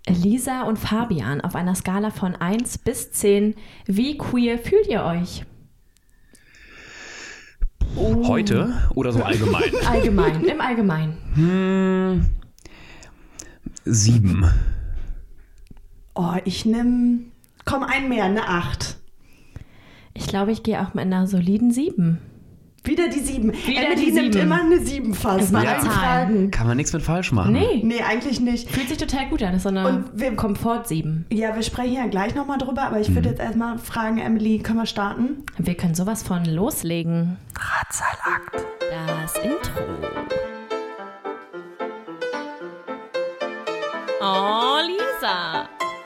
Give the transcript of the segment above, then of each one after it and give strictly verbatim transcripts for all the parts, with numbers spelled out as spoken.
Lisa und Fabian, auf einer Skala von eins bis zehn, wie queer fühlt ihr euch? Oh. Heute oder so allgemein? Allgemein, im Allgemeinen. Hm, sieben. Oh, ich nehme, komm, ein mehr, eine acht. Ich glaube, ich gehe auch mit einer soliden sieben. Wieder die sieben. Wieder Emily die nimmt sieben. immer eine sieben fast. Es war eine Zahl. Fragen. Kann man nichts mit falsch machen. Nee, Nee, eigentlich nicht. fühlt sich total gut an. Das ist so eine Und wir- Komfort sieben. Ja, wir sprechen ja gleich nochmal drüber, aber ich würde jetzt erstmal fragen, Emily, können wir starten? Wir können sowas von loslegen. Drahtseilakt. Das Intro. Oh, Lisa.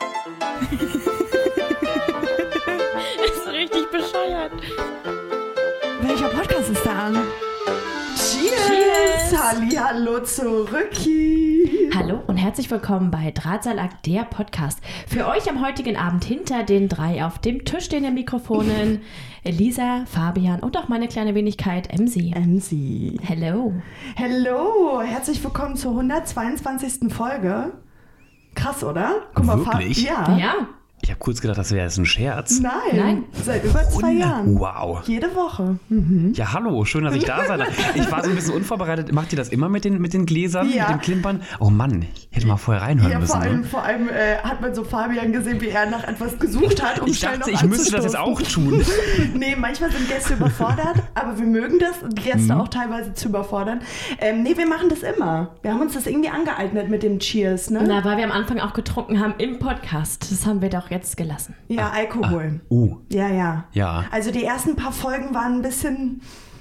Ist richtig bescheuert. Welcher Podcast ist da an? Cheers! Cheers. Hallihallo zurück! Hallo und herzlich willkommen bei Drahtseilakt, der Podcast. Für euch am heutigen Abend hinter den drei auf dem Tisch stehenden Mikrofonen Lisa, Fabian und auch meine kleine Wenigkeit Emsi. Emsi. Hello. Hello, herzlich willkommen zur hundertzweiundzwanzigsten Folge. Krass, oder? Guck mal, Fa- Wirklich? Ja. Ja, Ich habe kurz gedacht, das wäre jetzt ein Scherz. Nein. Nein. Seit über zwei Jahren. Wow. Jede Woche. Mhm. Ja, hallo, schön, dass ich da sein darf. Ich war so ein bisschen unvorbereitet. Macht ihr das immer mit den, mit den Gläsern, Ja. mit dem Klimpern? Oh Mann, ich hätte mal vorher reinhören Ja, müssen. vor allem, Ne? vor allem äh, hat man so Fabian gesehen, wie er nach etwas gesucht hat, um Ich schnell dachte, noch ich müsste das jetzt auch anzustoßen. tun. Nee, manchmal sind Gäste überfordert, aber wir mögen das, die Gäste Mhm. auch teilweise zu überfordern. Ähm, nee, wir machen das immer. Wir haben uns das irgendwie angeeignet mit dem Cheers, ne? na, weil wir am Anfang auch getrunken haben im Podcast. Das haben wir doch jetzt gelassen. Ja, Alkohol. Uh, Ja, ja. ja. Also die ersten paar Folgen waren ein bisschen...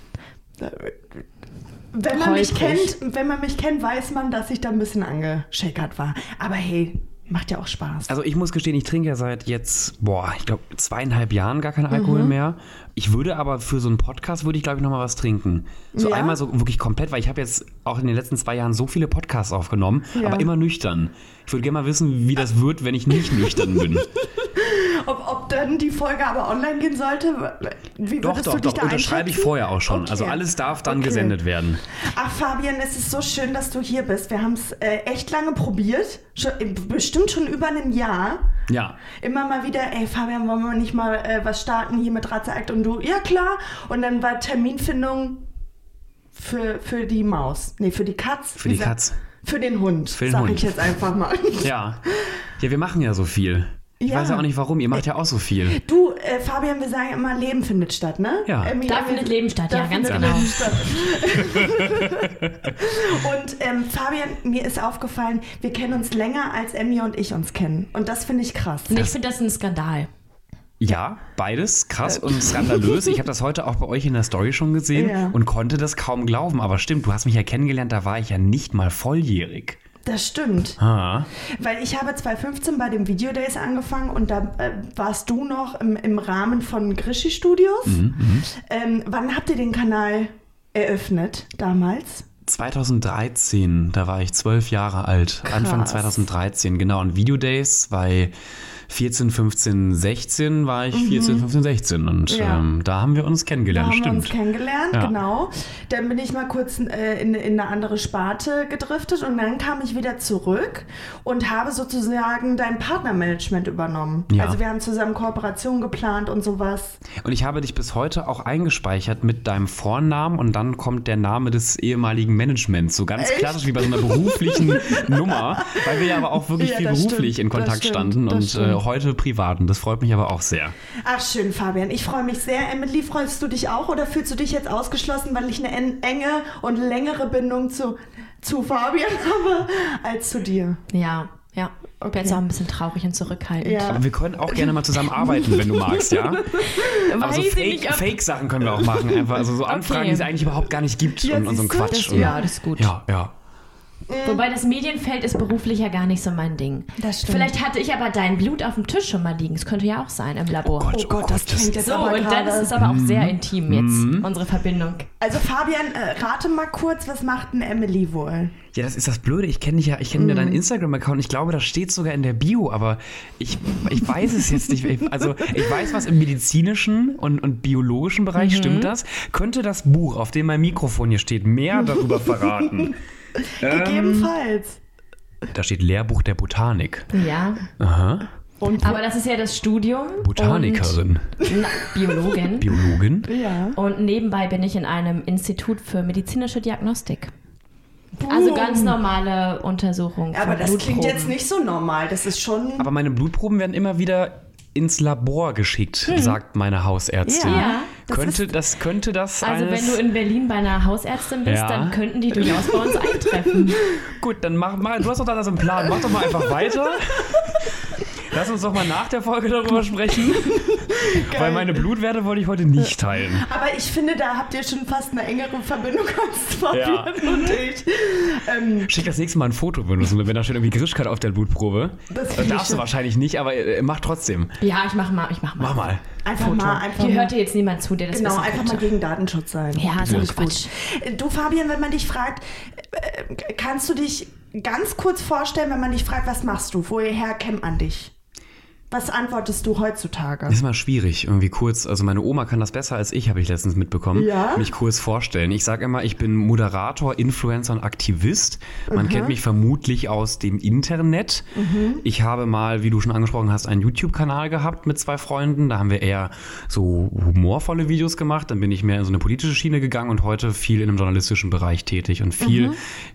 Wenn man mich Holprig. kennt, wenn man mich kennt, weiß man, dass ich da ein bisschen angeschickert war. Aber hey, macht ja auch Spaß. Also ich muss gestehen, ich trinke ja seit jetzt, boah, ich glaube zweieinhalb Jahren gar keinen Alkohol mehr. Ich würde aber für so einen Podcast, würde ich glaube ich nochmal was trinken. So Ja? einmal so wirklich komplett, weil ich habe jetzt auch in den letzten zwei Jahren so viele Podcasts aufgenommen, Ja. aber immer nüchtern. Ich würde gerne mal wissen, wie das wird, wenn ich nicht nüchtern bin. Ob, ob dann die Folge aber online gehen sollte? Wie Doch, würdest doch, du dich doch, da unterschreibe ich einschätzen? vorher auch schon. Okay. Also alles darf dann Okay. gesendet werden. Ach Fabian, es ist so schön, dass du hier bist. Wir haben es äh, echt lange probiert. Schon, äh, bestimmt schon über ein Jahr. Ja. Immer mal wieder, ey Fabian, wollen wir nicht mal äh, was starten hier mit Drahtseilakt? Und du, ja klar. Und dann war Terminfindung für, für die Maus. Nee, für die Katz. Für die Wie sagt- Katz. Für den Hund, Für den sag Hund. ich jetzt einfach mal. Ja. Ja, wir machen ja so viel. Ich Ja. weiß ja auch nicht warum. Ihr macht ja auch so viel. Du, äh, Fabian, wir sagen immer, Leben findet statt, ne? Ja. Emmy, Da wir- findet Leben statt, da ja, ganz findet genau. Leben statt. Und ähm, Fabian, mir ist aufgefallen, wir kennen uns länger, als Emmy und ich uns kennen. Und das finde ich krass. Und ich finde das ein Skandal. Ja, beides krass und skandalös. Ich habe das heute auch bei euch in der Story schon gesehen Ja. und konnte das kaum glauben. Aber stimmt, du hast mich ja kennengelernt, da war ich ja nicht mal volljährig. Das stimmt. Ah. Weil ich habe zwanzig fünfzehn bei den Video Days angefangen und da äh, warst du noch im, im Rahmen von Grischi Studios. Ähm, wann habt ihr den Kanal eröffnet damals? zweitausenddreizehn, da war ich zwölf Jahre alt. Anfang zweitausenddreizehn, genau. Und Video Days bei vierzehn, fünfzehn, sechzehn war ich vierzehn, fünfzehn, sechzehn. Und Ja. ähm, da haben wir uns Da kennengelernt, haben wir stimmt. uns kennengelernt, Ja. genau. Dann bin ich mal kurz äh, in, in eine andere Sparte gedriftet und dann kam ich wieder zurück und habe sozusagen dein Partnermanagement übernommen. Ja. Also wir haben zusammen Kooperationen geplant und sowas. Und ich habe dich bis heute auch eingespeichert mit deinem Vornamen und dann kommt der Name des ehemaligen Managements. So ganz Echt? klassisch wie bei so einer beruflichen Nummer, weil wir ja aber auch wirklich Ja, viel das beruflich stimmt, in das Kontakt stimmt, standen das und stimmt. äh, heute privat. Und das freut mich aber auch sehr. Ach schön, Fabian. Ich freue mich sehr. Emily, freust du dich auch oder fühlst du dich jetzt ausgeschlossen, weil ich eine en- enge und längere Bindung zu, zu Fabian habe als zu dir? Ja, ja. Ich bin Okay. jetzt auch ein bisschen traurig und zurückhaltend. Ja. Aber wir können auch gerne mal zusammen arbeiten, wenn du magst, ja? Aber so Weiß ich nicht, Fake- ob- Fake-Sachen können wir auch machen. Einfach. Also so Anfragen, Okay. die es eigentlich überhaupt gar nicht gibt Ja, und, und so ein siehst du? Quatsch. Das, Und- ja, das ist gut. ja, ja. Wobei das Medienfeld ist beruflich ja gar nicht so mein Ding. Das stimmt. Vielleicht hatte ich aber dein Blut auf dem Tisch schon mal liegen. Das könnte ja auch sein im Labor. Gott. Oh Gott, das das- klingt jetzt so, aber und dann gerade... ist es aber auch sehr intim jetzt, unsere Verbindung. Also Fabian, äh, rate mal kurz, was macht denn Emily wohl? Ja, das ist das Blöde. Ich kenne dich ja, ich kenne ja deinen Instagram-Account. Ich glaube, das steht sogar in der Bio, aber ich, ich weiß es jetzt nicht. Ich- Also ich weiß, was im medizinischen und, und biologischen Bereich stimmt das. Könnte das Buch, auf dem mein Mikrofon hier steht, mehr darüber verraten? Gegebenenfalls. Da steht Lehrbuch der Botanik. Ja. Aha. Und Aber das ist ja das Studium. Botanikerin. Und, na, Biologin. Biologin. ja. Und nebenbei bin ich in einem Institut für medizinische Diagnostik. Also ganz normale Untersuchung. Ja, aber von das Blutproben. klingt jetzt nicht so normal. Das ist schon. Aber meine Blutproben werden immer wieder ins Labor geschickt, sagt meine Hausärztin. Ja, das könnte, ist- das, könnte das Also eines... wenn du in Berlin bei einer Hausärztin bist, Ja. dann könnten die durchaus bei uns eintreffen. Gut, dann mach mal, du hast doch da so einen Plan, mach doch mal einfach weiter. Lass uns doch mal nach der Folge darüber sprechen. Weil meine Blutwerte wollte ich heute nicht teilen. Aber ich finde, da habt ihr schon fast eine engere Verbindung als Fabian Ja. und ich. Ähm, Schick das nächste Mal ein Foto, wenn, du, wenn da steht irgendwie Grischkeit auf der Blutprobe. Das Das finde ich darfst du schön. wahrscheinlich nicht, aber äh, mach trotzdem. Ja, ich mach mal, ich mach mal. Mach mal. einfach Foto. mal, einfach Hier mal. hört dir jetzt niemand zu, der das Genau, wissen einfach könnte. mal gegen Datenschutz sein. Ja, so Finde ich Quatsch. gut. Du, Fabian, wenn man dich fragt, äh, kannst du dich ganz kurz vorstellen, wenn man dich fragt, was machst du? Woher kennt man dich? Was antwortest du heutzutage? Das ist mal schwierig, irgendwie kurz, also meine Oma kann das besser als ich, habe ich letztens mitbekommen, Ja? mich kurz vorstellen. Ich sage immer, ich bin Moderator, Influencer und Aktivist. Man kennt mich vermutlich aus dem Internet. Ich habe mal, wie du schon angesprochen hast, einen YouTube-Kanal gehabt mit zwei Freunden. Da haben wir eher so humorvolle Videos gemacht. Dann bin ich mehr in so eine politische Schiene gegangen und heute viel in einem journalistischen Bereich tätig und viel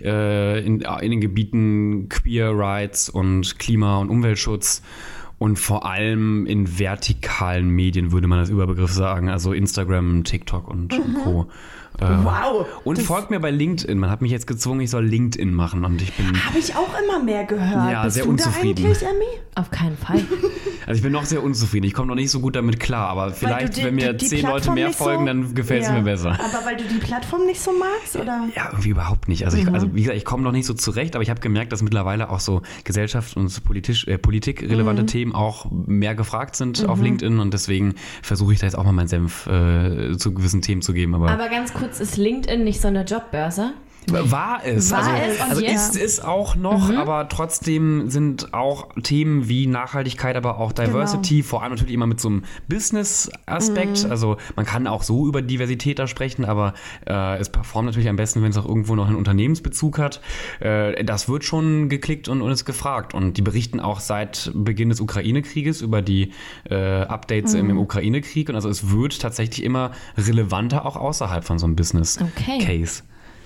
äh, in, in den Gebieten Queer Rights und Klima- und Umweltschutz. Und vor allem in vertikalen Medien würde man das Überbegriff sagen, also Instagram, TikTok und Co. Äh, Wow. Und das folgt mir bei LinkedIn. Man hat mich jetzt gezwungen, ich soll LinkedIn machen und ich bin, habe ich auch immer mehr gehört. Ja, Bist sehr du unzufrieden. da eigentlich, Emmy? Auf keinen Fall. also ich bin noch sehr unzufrieden. Ich komme noch nicht so gut damit klar, aber vielleicht, die- wenn mir die- die zehn Leute Plattform mehr nicht so- folgen, dann gefällt es Ja. mir besser. Aber weil du die Plattform nicht so magst, oder? Ja, irgendwie überhaupt nicht. Also, ich, also wie gesagt, ich komme noch nicht so zurecht, aber ich habe gemerkt, dass mittlerweile auch so gesellschafts- und politisch, äh, politikrelevante Themen auch mehr gefragt sind auf LinkedIn und deswegen versuche ich da jetzt auch mal meinen Senf äh, zu gewissen Themen zu geben. Aber, Aber ganz kurz, ist LinkedIn nicht so eine Jobbörse? war es. War also es und also jetzt? ist es auch noch, aber trotzdem sind auch Themen wie Nachhaltigkeit, aber auch Diversity, vor allem natürlich immer mit so einem Business-Aspekt. Also man kann auch so über Diversität da sprechen, aber äh, es performt natürlich am besten, wenn es auch irgendwo noch einen Unternehmensbezug hat. Äh, das wird schon geklickt und, und ist gefragt. Und die berichten auch seit Beginn des Ukraine-Krieges über die äh, Updates im, im Ukraine-Krieg. Und also es wird tatsächlich immer relevanter auch außerhalb von so einem Okay. Business-Case.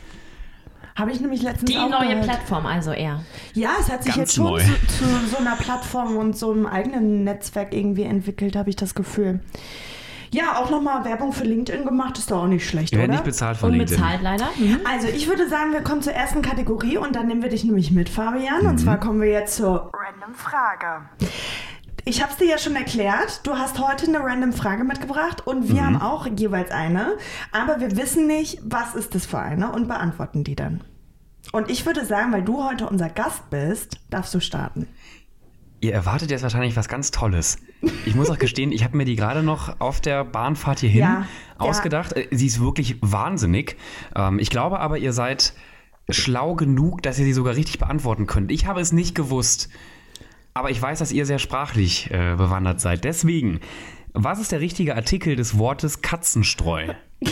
Habe ich nämlich letztens Die auch neue gehört. Plattform also eher. Ja, es hat sich Ganz jetzt schon neu. zu, zu so einer Plattform und so einem eigenen Netzwerk irgendwie entwickelt, habe ich das Gefühl. Ja, auch nochmal Werbung für LinkedIn gemacht, ist doch auch nicht schlecht, Ich werde oder? nicht bezahlt von LinkedIn. Unbezahlt leider. Mhm. Also ich würde sagen, wir kommen zur ersten Kategorie und dann nehmen wir dich nämlich mit, Fabian. Und zwar kommen wir jetzt zur Random Frage. Ich habe es dir ja schon erklärt, du hast heute eine Random Frage mitgebracht und wir haben auch jeweils eine, aber wir wissen nicht, was ist das für eine und beantworten die dann. Und ich würde sagen, weil du heute unser Gast bist, darfst du starten. Ihr erwartet jetzt wahrscheinlich was ganz Tolles. Ich muss auch gestehen, ich habe mir die gerade noch auf der Bahnfahrt hierhin Ja, ausgedacht. Äh, Sie ist wirklich wahnsinnig. Ähm, ich glaube aber, ihr seid schlau genug, dass ihr sie sogar richtig beantworten könnt. Ich habe es nicht gewusst. Aber ich weiß, dass ihr sehr sprachlich äh, bewandert seid. Deswegen, was ist der richtige Artikel des Wortes Katzenstreu?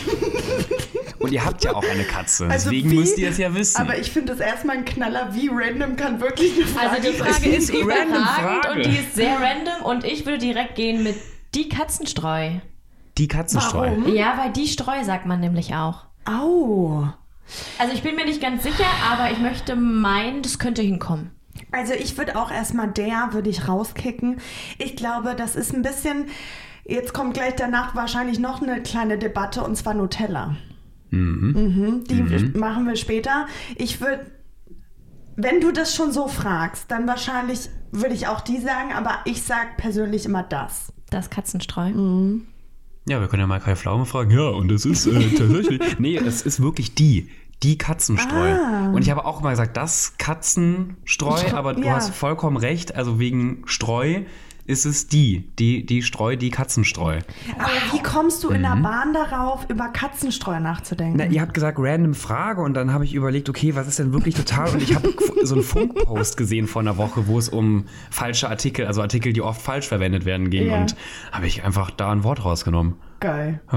Und ihr habt ja auch eine Katze, Also deswegen wie- müsst ihr es ja wissen. Aber ich finde das erstmal ein Knaller, wie random kann wirklich eine Frage Also die sein? Frage ist Random überragend Frage. und die ist sehr random und ich würde direkt gehen mit die Katzenstreu. Die Katzenstreu. Warum? Ja, weil die Streu sagt man nämlich auch. Au. Also ich bin mir nicht ganz sicher, aber ich möchte meinen, das könnte hinkommen. Also ich würde auch erstmal der, würde ich rauskicken. Ich glaube, das ist ein bisschen, jetzt kommt gleich danach wahrscheinlich noch eine kleine Debatte und zwar Nutella. Mhm, die machen wir später. Ich würde, wenn du das schon so fragst, dann wahrscheinlich würde ich auch die sagen, aber ich sage persönlich immer das. Das Katzenstreu. Ja, wir können ja mal Kai Pflaume fragen. Ja, und es ist äh, tatsächlich... nee, es ist wirklich die. Die Katzenstreu. Ah. Und ich habe auch immer gesagt, das Katzenstreu, Streu, aber du ja. hast vollkommen recht. Also wegen Streu ist es die. Die, die Streu, die Katzenstreu. Aber wie kommst du in der Bahn darauf, über Katzenstreu nachzudenken? Na, ihr habt gesagt, random Frage und dann habe ich überlegt, okay, was ist denn wirklich total... Und ich habe so einen Funkpost gesehen vor einer Woche, wo es um falsche Artikel, also Artikel, die oft falsch verwendet werden, ging. Ja. Und habe ich einfach da ein Wort rausgenommen. Geil. Ja.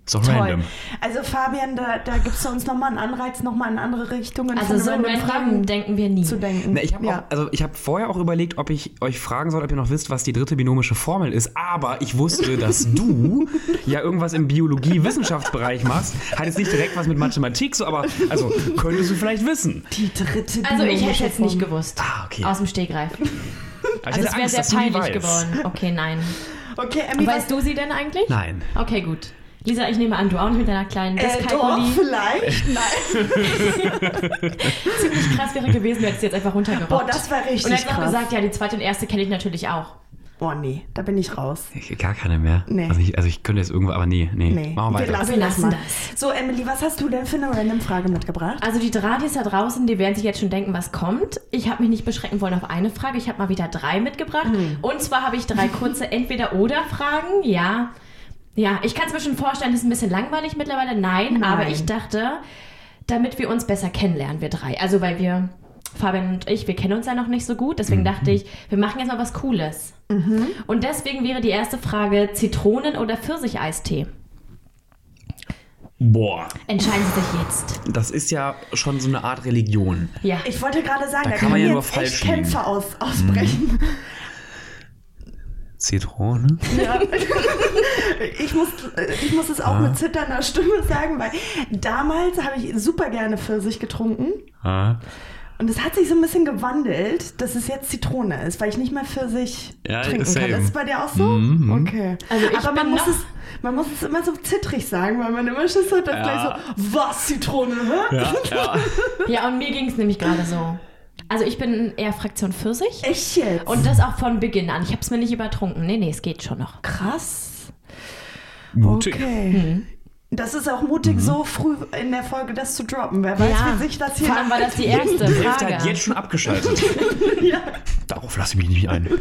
So Toll. random. Also Fabian, da, da gibst du uns nochmal einen Anreiz, nochmal in andere Richtungen Also so random random denken wir nie. zu denken. Na, ich habe ja. also ich hab vorher auch überlegt, ob ich euch fragen soll, ob ihr noch wisst, was die dritte binomische Formel ist. Aber ich wusste, dass du ja irgendwas im Biologie-Wissenschaftsbereich machst. Hat jetzt nicht direkt was mit Mathematik, so, aber also könntest du vielleicht wissen. Die dritte Also ich hätte binomische jetzt nicht Formel. gewusst. Ah, okay. Aus dem Stegreif. Aber ich Also hätte es wäre Angst, sehr dass du die peinlich weißt. geworden. Okay, nein. Okay, Emmy, Weißt du sie denn eigentlich? Nein. Okay, gut. Lisa, ich nehme an, du auch nicht mit deiner kleinen äh, doch, Dyskalkulie. vielleicht. Nein. Ziemlich krass wäre gewesen, du hättest sie jetzt einfach runtergerockt. Boah, das war richtig Und er hat auch krass. gesagt, ja, die zweite und erste kenne ich natürlich auch. Boah, nee, da bin ich raus. Ich, gar keine mehr. Nee. Also ich, also ich könnte jetzt irgendwo, aber nee, nee. Nee, Machen wir wir weiter. lassen, Wir das lassen mal. das. So, Emily, was hast du denn für eine random Frage mitgebracht? Also die Drahtis da draußen, die werden sich jetzt schon denken, was kommt. Ich habe mich nicht beschränken wollen auf eine Frage. Ich habe mal wieder drei mitgebracht. Mhm. Und zwar habe ich drei kurze Entweder-Oder-Fragen. Ja, ja, ich kann es mir schon vorstellen, das ist ein bisschen langweilig mittlerweile. Nein, Nein. aber ich dachte, damit wir uns besser kennenlernen, wir drei. Also weil wir, Fabian und ich, wir kennen uns ja noch nicht so gut. Deswegen dachte ich, wir machen jetzt mal was Cooles. Mhm. Und deswegen wäre die erste Frage Zitronen- oder Pfirsicheistee? Boah, Entscheiden Sie sich jetzt. das ist ja schon so eine Art Religion. Ja. Ich wollte gerade sagen, Da da, kann man können ja nur jetzt falsch echt liegen. Kämpfe aus, ausbrechen. Zitrone? Ja. Ich muss, ich muss es auch Ah. mit zitternder Stimme sagen, weil damals habe ich super gerne Pfirsich getrunken. Ah. Und es hat sich so ein bisschen gewandelt, dass es jetzt Zitrone ist, weil ich nicht mehr Pfirsich Ja, trinken same. kann. Ist es bei dir auch so? Mhm. Okay. Also ich Aber man bin muss, noch- es, man muss es immer so zittrig sagen, weil man immer Schiss hat, dass Ja. gleich so, was, Zitrone, hä? Ja, ja. Ja, und mir ging es nämlich gerade so. Also ich bin eher Fraktion Pfirsich. Echt jetzt? Und das auch von Beginn an. Ich habe es mir nicht übertrunken. Nee, nee, es geht schon noch. krass. Mutig. Okay. Das ist auch mutig, so früh in der Folge das zu droppen. Wer weiß, Ja, wie sich das hier vor allem war das die erste Die Hälfte Frage. hat jetzt schon abgeschaltet. Ja. Darauf lasse ich mich nicht ein.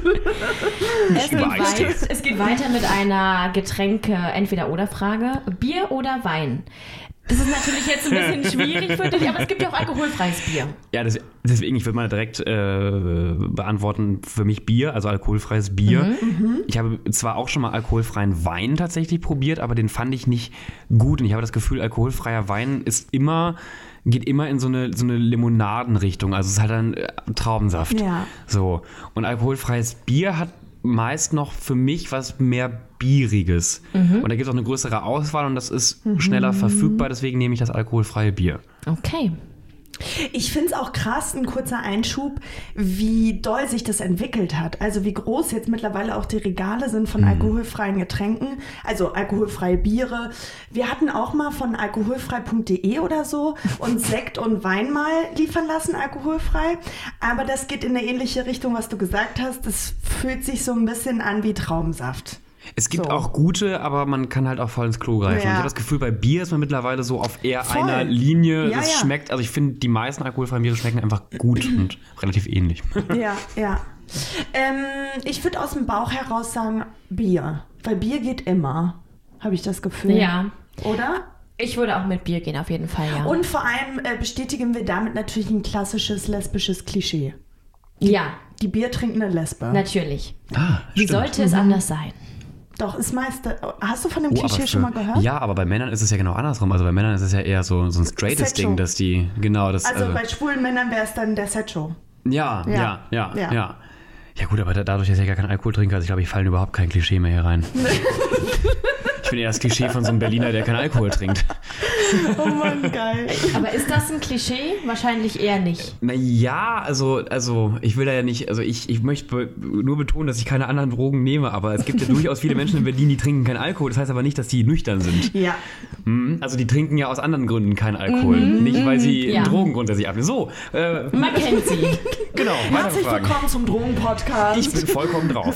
Es geht, über Eistee. weit, es geht weiter mit einer Getränke-Entweder-Oder-Frage. Bier oder Wein? Das ist natürlich jetzt ein bisschen schwierig für dich, aber es gibt ja auch alkoholfreies Bier. Ja, das, deswegen, ich würde mal direkt äh, beantworten, für mich Bier, also alkoholfreies Bier. Ich habe zwar auch schon mal alkoholfreien Wein tatsächlich probiert, aber den fand ich nicht gut. Und ich habe das Gefühl, alkoholfreier Wein ist immer, geht immer in so eine, so eine Limonadenrichtung. Also es ist halt dann äh, Traubensaft. Ja. So. Und alkoholfreies Bier hat meist noch für mich was mehr Bieriges. Und da gibt es auch eine größere Auswahl und das ist schneller verfügbar, deswegen nehme ich das alkoholfreie Bier. Okay. Ich finde es auch krass, ein kurzer Einschub, wie doll sich das entwickelt hat. Also wie groß jetzt mittlerweile auch die Regale sind von alkoholfreien Getränken, also alkoholfreie Biere. Wir hatten auch mal von alkoholfrei punkt de oder so uns Sekt und Wein mal liefern lassen, alkoholfrei. Aber das geht in eine ähnliche Richtung, was du gesagt hast. Das fühlt sich so ein bisschen an wie Traubensaft. Es gibt So. auch gute, aber man kann halt auch voll ins Klo greifen. Ja. Und ich habe das Gefühl, bei Bier ist man mittlerweile so auf eher Voll. einer Linie. Ja, das ja. schmeckt, also ich finde, die meisten alkoholfreien Biere schmecken einfach gut und relativ ähnlich. Ja, ja. Ähm, ich würde aus dem Bauch heraus sagen Bier. Weil Bier geht immer, habe ich das Gefühl. Ja. Oder? Ich würde auch mit Bier gehen, auf jeden Fall, ja. Und vor allem äh, bestätigen wir damit natürlich ein klassisches lesbisches Klischee. ja, Die biertrinkende Lesbe. natürlich. Ah, Wie sollte es anders sein? Doch, ist meiste. Hast du von dem Oh, aber Klischee für- schon mal gehört? Ja, aber bei Männern ist es ja genau andersrum. Also bei Männern ist es ja eher so, so ein straightes Sexual. Ding, dass die, genau, das, Also also, bei schwulen Männern wäre es dann der Setcho. ja, ja, Ja. ja, ja, Ja. ja. Ja gut, aber da- dadurch, dass ich ja gar kein Alkohol trinke, also ich glaube, ich falle in überhaupt kein Klischee mehr hier rein. Ich bin eher das Klischee von so einem Berliner, der keinen Alkohol trinkt. Oh Mann, geil. Aber ist das ein Klischee? Wahrscheinlich eher nicht. Naja, also, also ich will da ja nicht, also ich, ich möchte be- nur betonen, dass ich keine anderen Drogen nehme, aber es gibt ja durchaus viele Menschen in Berlin, die trinken keinen Alkohol. Das heißt aber nicht, dass die nüchtern sind. Ja. Hm? Also die trinken ja aus anderen Gründen keinen Alkohol. Nicht, weil sie ja. Drogen grundsätzlich abnehmen. So, äh, Man kennt sie. genau, weiter Herzlich Fragen. willkommen zum Drogen-Podcast. Ich bin vollkommen drauf.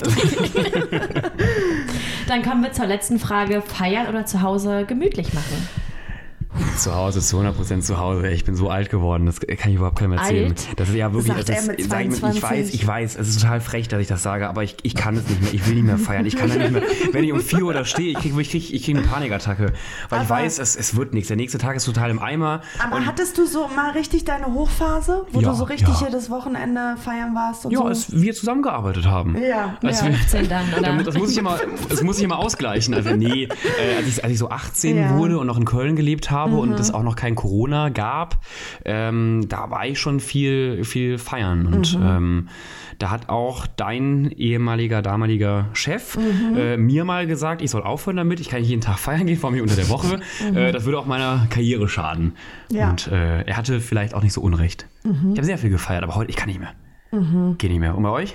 Dann kommen wir zur letzten Frage. Feiern oder zu Hause gemütlich machen? Zu Hause, zu hundert Prozent zu Hause. Ich bin so alt geworden, das kann ich überhaupt keinem erzählen. Alt? Das ist ja wirklich, Sagt das er mit ist, sag ich, ich zweiundzwanzig. weiß, ich weiß, es ist total frech, dass ich das sage, aber ich, ich kann es nicht mehr, ich will nicht mehr feiern, ich kann da nicht mehr, wenn ich um vier Uhr da stehe, ich kriege ich krieg, ich krieg eine Panikattacke, weil ich Aber- weiß, es, es wird nichts, der nächste Tag ist total im Eimer. Aber und hattest du so mal richtig deine Hochphase, wo Ja, du so richtig ja. jedes Wochenende feiern warst und ja, so? als wir zusammengearbeitet haben. Ja, als ja. wir, fünfzehn dann, oder? Damit, das muss ich immer, das muss ich immer ausgleichen. Also nee, äh, als, ich, als ich so achtzehn Ja. wurde und noch in Köln gelebt habe mhm. und es auch noch kein Corona gab, ähm, da war ich schon viel, viel feiern. Und mhm. ähm, da hat auch dein ehemaliger, damaliger Chef mhm. äh, mir mal gesagt, ich soll aufhören damit, ich kann nicht jeden Tag feiern gehen, vor allem unter der Woche. Mhm. Äh, das würde auch meiner Karriere schaden. Ja. Und äh, er hatte vielleicht auch nicht so Unrecht. Mhm. Ich habe sehr viel gefeiert, aber heute, ich kann nicht mehr. Mhm. Geht nicht mehr. Und bei euch?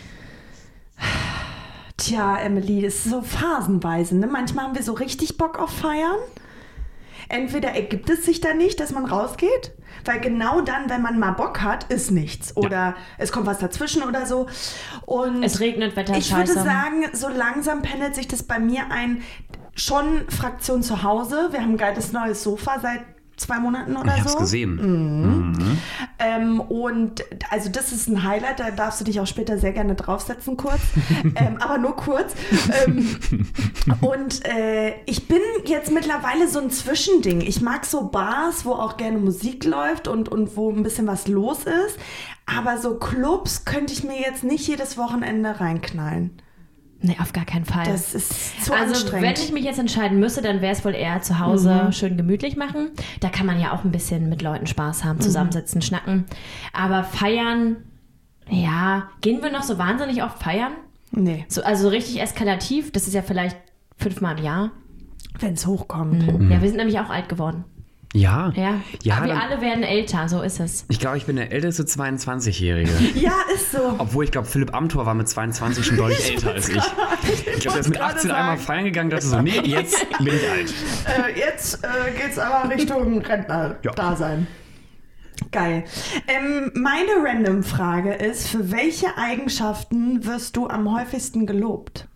Tja, Emily, das ist so phasenweise. Ne? Manchmal haben wir so richtig Bock auf Feiern. Entweder ergibt es sich dann nicht, dass man rausgeht, weil genau dann, wenn man mal Bock hat, ist nichts. Oder ja. es kommt was dazwischen oder so. Und es regnet, Wetter ist ich würde scheiße. sagen, so langsam pendelt sich das bei mir ein. Schon Fraktion zu Hause. Wir haben ein geiles neues Sofa seit zwei Monaten oder ich so. Ich hab's gesehen. Mhm. Mhm. Ähm, und also das ist ein Highlight, da darfst du dich auch später sehr gerne draufsetzen kurz. ähm, aber nur kurz. Ähm, und äh, ich bin jetzt mittlerweile so ein Zwischending. Ich mag so Bars, wo auch gerne Musik läuft und, und wo ein bisschen was los ist. Aber so Clubs könnte ich mir jetzt nicht jedes Wochenende reinknallen. Nee, auf gar keinen Fall. Das ist zu also, anstrengend. wenn ich mich jetzt entscheiden müsste, dann wäre es wohl eher zu Hause mhm. schön gemütlich machen. Da kann man ja auch ein bisschen mit Leuten Spaß haben, zusammensitzen, mhm. schnacken. Aber feiern, ja, gehen wir noch so wahnsinnig oft feiern? Nee. So, also so richtig eskalativ, das ist ja vielleicht fünfmal im Jahr. Wenn es hochkommt. Mhm. Ja, wir sind nämlich auch alt geworden. Ja. Ja, ja aber wir dann, alle werden älter, so ist es. Ich glaube, ich bin der älteste zweiundzwanzigjährige. Ja, ist so. Obwohl, ich glaube, Philipp Amthor war mit zweiundzwanzig schon deutlich älter als ich. Ich, ich glaube, der ist mit achtzehn einmal feiern gegangen, dachte so, nee, jetzt bin ich alt. Äh, jetzt äh, geht's aber Richtung Rentner-Dasein. Ja. Geil. Ähm, meine Random-Frage ist, für welche Eigenschaften wirst du am häufigsten gelobt?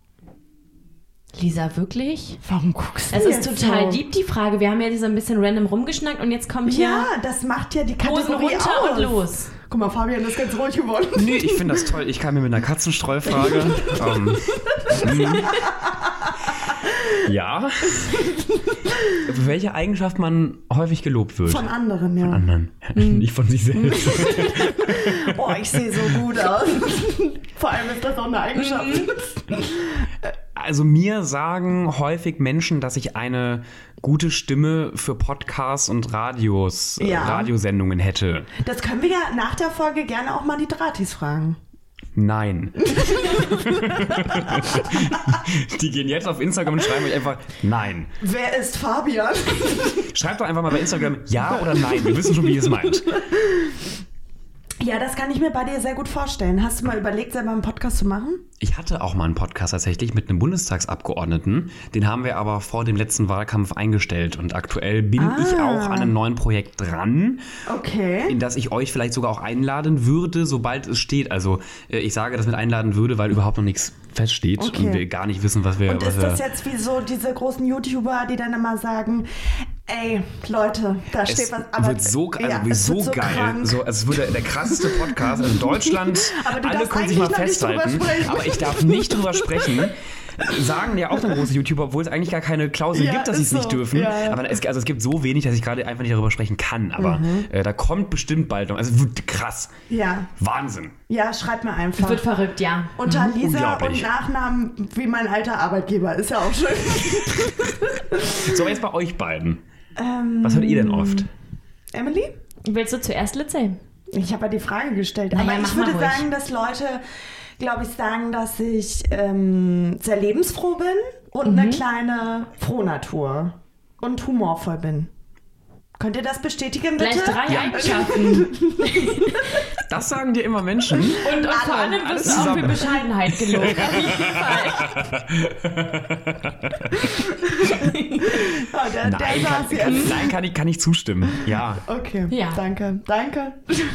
Lisa, wirklich? Warum guckst du Es jetzt ist total so? deep, die Frage. Wir haben ja so ein bisschen random rumgeschnackt und jetzt kommt hier Ja, das macht ja die Hosen Kategorie runter aus. und los. Guck mal, Fabian ist ganz ruhig geworden. Nee, ich finde das toll. Ich kam mir mit einer Katzenstreufrage. um, mm. Ja. Für welche Eigenschaft man häufig gelobt wird? Von anderen, ja. Von anderen. Mhm. Nicht von sich selbst. Oh, ich sehe so gut aus. Vor allem ist das auch eine Eigenschaft. Also mir sagen häufig Menschen, dass ich eine gute Stimme für Podcasts und Radios, Ja. äh, Radiosendungen hätte. Das können wir ja nach der Folge gerne auch mal die Dratis fragen. Nein. Die gehen jetzt auf Instagram und schreiben euch einfach Nein. Wer ist Fabian? Schreibt doch einfach mal bei Instagram Ja oder Nein. Wir wissen schon, wie ihr es meint. Ja, das kann ich mir bei dir sehr gut vorstellen. Hast du mal überlegt, selber einen Podcast zu machen? Ich hatte auch mal einen Podcast tatsächlich mit einem Bundestagsabgeordneten. Den haben wir aber vor dem letzten Wahlkampf eingestellt. Und aktuell bin Ah. ich auch an einem neuen Projekt dran, Okay. in das ich euch vielleicht sogar auch einladen würde, sobald es steht. Also äh, ich sage das mit einladen würde, weil überhaupt noch nichts feststeht Okay. und wir gar nicht wissen, was wir... Und was ist das wir, jetzt wie so diese großen YouTuber, die dann immer sagen, ey, Leute, da steht es was... Aber, wird so, also ja, wird es so wird so geil. krank. So, es wird der, der krasseste Podcast in Deutschland. Aber du Alle darfst können sich mal eigentlich noch nicht drüber festhalten. sprechen. Aber ich darf nicht drüber sprechen. Sagen ja auch dann große YouTuber, obwohl es eigentlich gar keine Klausel Ja, gibt, dass sie es ist nicht so. dürfen. Ja, ja. Aber es, also es gibt so wenig, dass ich gerade einfach nicht darüber sprechen kann. Aber Mhm. äh, da kommt bestimmt bald noch. Also wird krass. Ja, Wahnsinn. ja, schreibt mir einfach. Wird verrückt, ja. Unter Lisa und Unglaublich. Nachnamen wie mein alter Arbeitgeber. Ist ja auch schön. So, jetzt bei euch beiden. ähm, Was hört ihr denn oft? Emily? Willst du zuerst erzählen? Ich habe ja die Frage gestellt. Naja, aber mach ich würde mal ruhig. sagen, dass Leute, glaube ich, sagen, dass ich ähm, sehr lebensfroh bin und Mhm. eine kleine Frohnatur und humorvoll bin. Könnt ihr das bestätigen, bitte? Gleich drei Ja. Eigenschaften. Das sagen dir immer Menschen. Und, und vor allem alles wirst du auch für zusammen. Bescheidenheit gelobt. Auf jeden Fall. Oh, der, der Nein, kann, saß kann, jetzt. nein kann, ich, kann ich zustimmen. Ja. Okay, Ja. danke. Danke.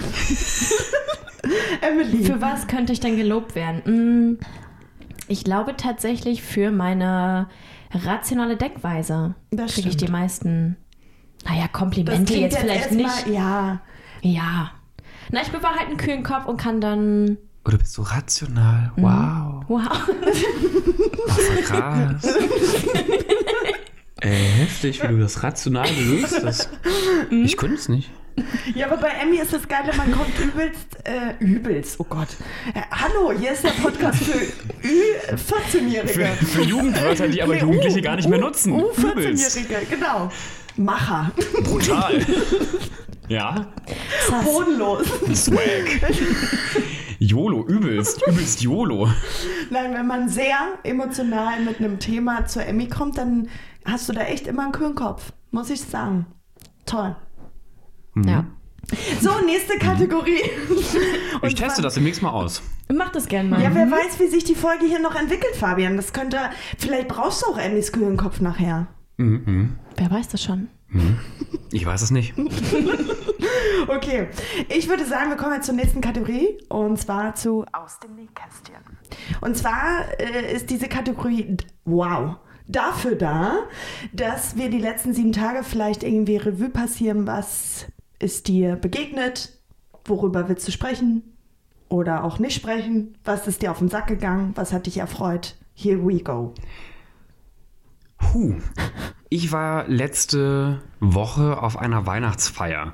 Emily. Für was könnte ich denn gelobt werden? Hm, Ich glaube tatsächlich für meine rationale Denkweise Das kriege ich stimmt. die meisten Naja, Komplimente klingt jetzt vielleicht erstmal- nicht. Ja. Ja. Na, ich bewahre halt einen kühlen Kopf und kann dann... Oder bist du rational? Wow. Wow. Das ist krass. Ey, heftig, wie du das rational löst. Das, ich könnte es nicht. Ja, aber bei Emmy ist das Geile, man kommt übelst, äh, übelst, oh Gott. Äh, hallo, hier ist der Podcast für Ü vierzehn-Jährige. Für, für Jugendwörter, die aber Nee, Jugendliche U- gar nicht mehr U- nutzen. U Übelst. vierzehn-Jährige, genau. Macher. Brutal. Ja. Sass. Bodenlos. Swag. YOLO, übelst. Übelst YOLO. Nein, wenn man sehr emotional mit einem Thema zur Emmy kommt, dann hast du da echt immer einen kühlen Kopf, muss ich sagen. Toll. Ja. So, nächste Kategorie. Ich teste das demnächst mal aus. Mach das gerne mal. Ja, wer weiß, wie sich die Folge hier noch entwickelt, Fabian. Das könnte, vielleicht brauchst du auch Emmys kühlen Kopf nachher. Mhm. Wer weiß das schon? Ich weiß es nicht. Okay, ich würde sagen, wir kommen jetzt zur nächsten Kategorie und zwar zu Aus dem Nähkästchen. Und zwar äh, ist diese Kategorie, wow, dafür da, dass wir die letzten sieben Tage vielleicht irgendwie Revue passieren, was ist dir begegnet, worüber willst du sprechen oder auch nicht sprechen, was ist dir auf den Sack gegangen, was hat dich erfreut. Here we go. Puh. Ich war letzte Woche auf einer Weihnachtsfeier.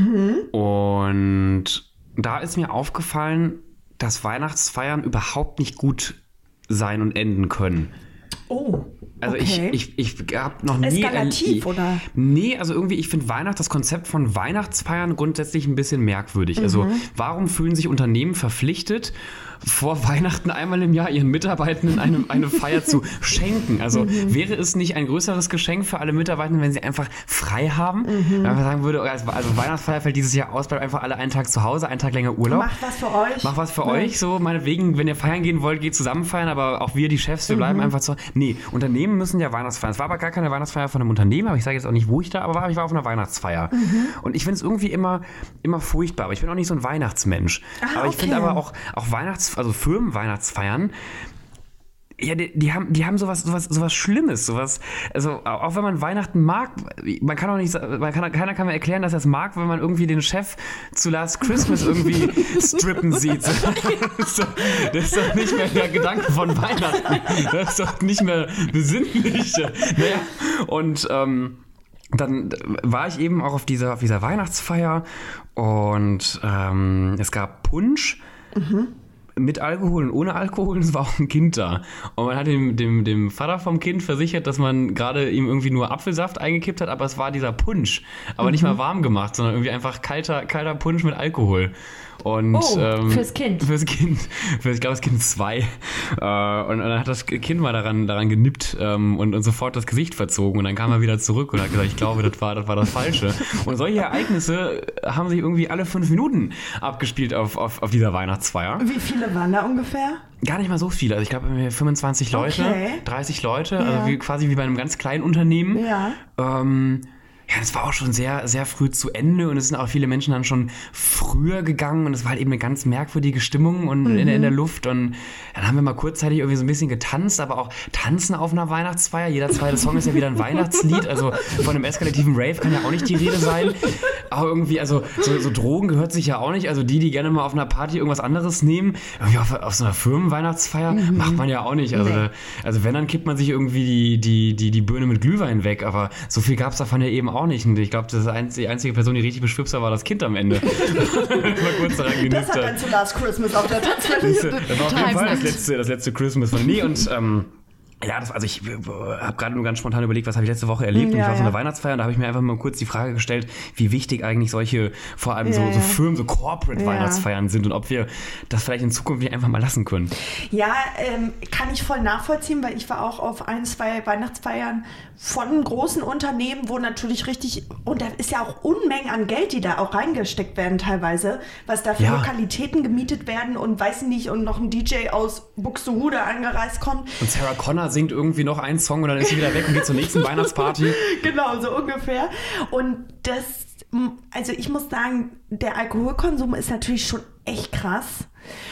Und da ist mir aufgefallen, dass Weihnachtsfeiern überhaupt nicht gut sein und enden können. Oh, Also okay. ich, ich, ich habe noch nie... Eskalativ, oder? Nee, also irgendwie, ich finde Weihnacht, das Konzept von Weihnachtsfeiern grundsätzlich ein bisschen merkwürdig. Mhm. Also warum fühlen sich Unternehmen verpflichtet, vor Weihnachten einmal im Jahr ihren Mitarbeitenden eine, eine Feier zu schenken? Also Mhm. wäre es nicht ein größeres Geschenk für alle Mitarbeitenden, wenn sie einfach frei haben? Mhm. Wenn man sagen würde, also also Weihnachtsfeier fällt dieses Jahr aus, bleibt einfach alle einen Tag zu Hause, einen Tag länger Urlaub. Macht was für euch. Mach was für Ja. euch, so meinetwegen, wenn ihr feiern gehen wollt, geht zusammen feiern, aber auch wir, die Chefs, wir Mhm. bleiben einfach zu. Nee, Unternehmen müssen ja Weihnachtsfeiern. Es war aber gar keine Weihnachtsfeier von einem Unternehmen, aber ich sage jetzt auch nicht, wo ich da aber war, ich war auf einer Weihnachtsfeier. Mhm. Und ich finde es irgendwie immer, immer furchtbar, aber ich bin auch nicht so ein Weihnachtsmensch. Ah, aber ich finde okay. aber auch, auch Weihnachts-, also Firmenweihnachtsfeiern, ja, die, die haben, die haben sowas, sowas, sowas Schlimmes, sowas, also auch wenn man Weihnachten mag, man kann auch nicht, man kann, keiner kann mir erklären, dass er es mag, wenn man irgendwie den Chef zu Last Christmas irgendwie strippen sieht. Das ist, doch, das ist doch nicht mehr der Gedanke von Weihnachten. Das ist doch nicht mehr besinnlich. Naja, und ähm, dann war ich eben auch auf dieser, auf dieser Weihnachtsfeier und ähm, es gab Punsch. Mhm. Mit Alkohol und ohne Alkohol, es war auch ein Kind da. Und man hat dem, dem, dem Vater vom Kind versichert, dass man gerade ihm irgendwie nur Apfelsaft eingekippt hat, aber es war dieser Punsch. Aber Mhm. nicht mal warm gemacht, sondern irgendwie einfach kalter, kalter Punsch mit Alkohol. Und, Oh, ähm, fürs Kind. Fürs Kind. Für, ich glaube, das Kind ist zwei. Äh, und, und dann hat das Kind mal daran, daran genippt ähm, und, und sofort das Gesicht verzogen. Und dann kam er wieder zurück und hat gesagt, ich glaube, das war das, war das Falsche. Und solche Ereignisse haben sich irgendwie alle fünf Minuten abgespielt auf, auf, auf dieser Weihnachtsfeier. Wie viele waren da ungefähr? Gar nicht mal so viele. Also ich glaube fünfundzwanzig Leute, Okay. dreißig Leute, Ja. also wie, quasi wie bei einem ganz kleinen Unternehmen. Ja. Ähm, ja, das war auch schon sehr, sehr früh zu Ende und es sind auch viele Menschen dann schon früher gegangen und es war halt eben eine ganz merkwürdige Stimmung und Mhm. in, der- in der Luft und dann haben wir mal kurzzeitig irgendwie so ein bisschen getanzt, aber auch tanzen auf einer Weihnachtsfeier. Jeder zweite Song ist ja wieder ein Weihnachtslied, also von einem eskalativen Rave kann ja auch nicht die Rede sein. Aber irgendwie, also so, so Drogen gehört sich ja auch nicht, also die, die gerne mal auf einer Party irgendwas anderes nehmen, irgendwie auf, auf so einer Firmenweihnachtsfeier Mhm. macht man ja auch nicht. Also, Nee. also wenn, dann kippt man sich irgendwie die, die, die, die Birne mit Glühwein weg, aber so viel gab es davon ja eben auch nicht. Und ich glaube, das ist die einzige Person, die richtig beschwipst war, war das Kind am Ende. Mal kurz daran Das genippt hat hat. dann zu Last Christmas auf der Tanzfläche. Das war auf jeden Fall das Exakt. letzte, das letzte Christmas von Nee und ähm, ja, das, also ich äh, habe gerade nur ganz spontan überlegt, was habe ich letzte Woche erlebt und Ja, ich war auf so ja. einer Weihnachtsfeier und da habe ich mir einfach mal kurz die Frage gestellt, wie wichtig eigentlich solche, vor allem so, Ja, so ja. Firmen, so Corporate Ja. Weihnachtsfeiern sind und ob wir das vielleicht in Zukunft nicht einfach mal lassen können. Ja, ähm, kann ich voll nachvollziehen, weil ich war auch auf ein, zwei Weihnachtsfeiern von großen Unternehmen, wo natürlich richtig, und da ist ja auch Unmengen an Geld, die da auch reingesteckt werden teilweise, was da für Ja. Lokalitäten gemietet werden und weiß nicht, und noch ein D J aus Buxtehude angereist kommt. Und Sarah Connor singt irgendwie noch einen Song und dann ist sie wieder weg und geht zur nächsten Weihnachtsparty. Genau, so ungefähr. Und das, also ich muss sagen, der Alkoholkonsum ist natürlich schon echt krass.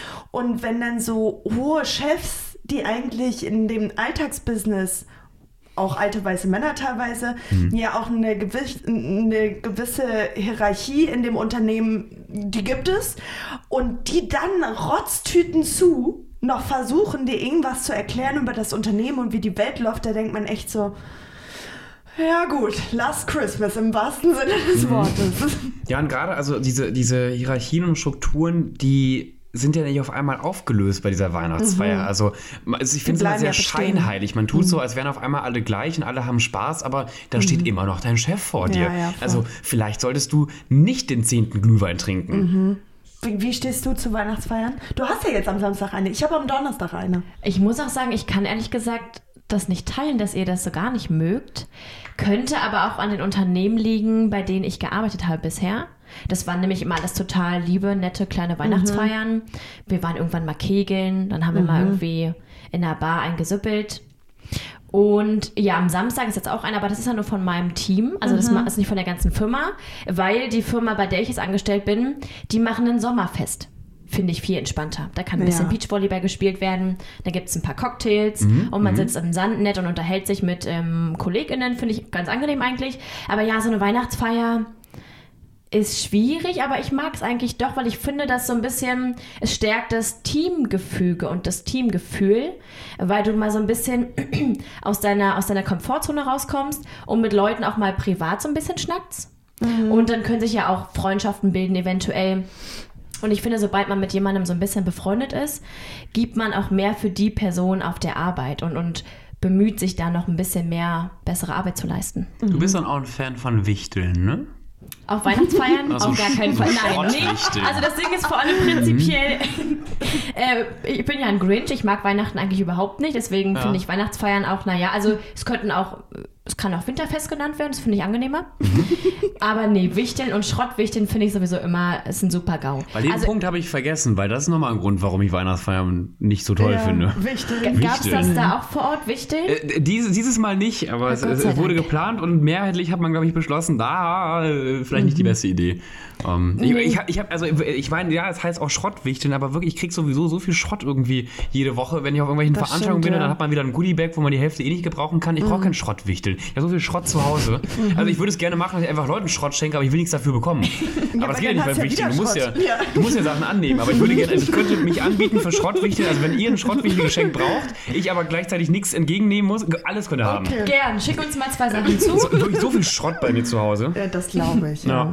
Und wenn dann so hohe Chefs, die eigentlich in dem Alltagsbusiness auch alte weiße Männer teilweise, mhm. ja auch eine, gewiss, eine gewisse Hierarchie in dem Unternehmen, die gibt es. Und die dann Rotztüten zu noch versuchen, dir irgendwas zu erklären über das Unternehmen und wie die Welt läuft, da denkt man echt so, ja gut, Last Christmas im wahrsten Sinne des Wortes. Ja, und gerade also diese, diese Hierarchien und Strukturen, die sind ja nicht auf einmal aufgelöst bei dieser Weihnachtsfeier. Mhm. Also, also ich finde es immer sehr ja scheinheilig. Man tut mhm. so, als wären auf einmal alle gleich und alle haben Spaß, aber da mhm. steht immer noch dein Chef vor dir. Ja, ja, also vielleicht solltest du nicht den zehnten Glühwein trinken. Mhm. Wie, wie stehst du zu Weihnachtsfeiern? Du hast ja jetzt am Samstag eine. Ich habe am Donnerstag eine. Ich muss auch sagen, ich kann ehrlich gesagt das nicht teilen, dass ihr das so gar nicht mögt. Könnte aber auch an den Unternehmen liegen, bei denen ich gearbeitet habe bisher. Das waren nämlich immer alles total liebe, nette, kleine Weihnachtsfeiern. Mhm. Wir waren irgendwann mal kegeln, dann haben wir mhm. mal irgendwie in der Bar eingesüppelt. Und ja, am Samstag ist jetzt auch einer, aber das ist ja nur von meinem Team. Also das mhm. ist nicht von der ganzen Firma, weil die Firma, bei der ich jetzt angestellt bin, die machen ein Sommerfest. Finde ich viel entspannter. Da kann ein bisschen ja. Beachvolleyball gespielt werden, da gibt es ein paar Cocktails mhm. und man mhm. sitzt im Sand nett und unterhält sich mit ähm, KollegInnen, finde ich ganz angenehm eigentlich. Aber ja, so eine Weihnachtsfeier ist schwierig, aber ich mag es eigentlich doch, weil ich finde, dass so ein bisschen, es stärkt das Teamgefüge und das Teamgefühl, weil du mal so ein bisschen aus deiner, aus deiner Komfortzone rauskommst und mit Leuten auch mal privat so ein bisschen schnackst. Mhm. Und dann können sich ja auch Freundschaften bilden eventuell. Und ich finde, sobald man mit jemandem so ein bisschen befreundet ist, gibt man auch mehr für die Person auf der Arbeit und, und bemüht sich da noch ein bisschen mehr, bessere Arbeit zu leisten. Du bist dann auch ein Fan von Wichteln, ne? Auf Weihnachtsfeiern? Also auf gar keinen Fall. Nein, nee. Also das Ding ist vor allem prinzipiell, äh, ich bin ja ein Grinch, ich mag Weihnachten eigentlich überhaupt nicht, deswegen ja. finde ich Weihnachtsfeiern auch, naja, also es könnten auch, es kann auch Winterfest genannt werden, das finde ich angenehmer. Aber nee, Wichteln und Schrottwichteln finde ich sowieso immer, ist ein super GAU. Weil den also, Punkt habe ich vergessen, weil das ist nochmal ein Grund, warum ich Weihnachtsfeiern nicht so toll ja, finde. Wichteln. Gab es das da auch vor Ort, Wichteln? Äh, dieses, dieses Mal nicht, aber es, es wurde geplant und mehrheitlich hat man, glaube ich, beschlossen, da äh, vielleicht mhm. nicht die beste Idee. Um, nee. Ich, ich, ich habe, also ich meine, ja, es heißt auch Schrottwichteln, aber wirklich, ich kriege sowieso so viel Schrott irgendwie jede Woche, wenn ich auf irgendwelchen das Veranstaltungen stimmt, bin, ja. und dann hat man wieder ein Goodiebag, wo man die Hälfte eh nicht gebrauchen kann. Ich brauche mhm. keinen Schrottwichteln. Ich habe so viel Schrott zu Hause. Mhm. Also ich würde es gerne machen, dass ich einfach Leuten Schrott schenke, aber ich will nichts dafür bekommen. Ja, aber es geht ja nicht beim Wichteln. Du musst ja, ja. du musst ja Sachen annehmen. Aber ich würde gerne, also ich könnte mich anbieten für Schrottwichteln. Also wenn ihr ein Schrottwichtelgeschenk braucht, ich aber gleichzeitig nichts entgegennehmen muss, alles könnt ihr haben. Okay. Gern, schick uns mal zwei Sachen zu. So, wirklich so viel Schrott bei mir zu Hause. Ja, das glaube ich, ja. ja.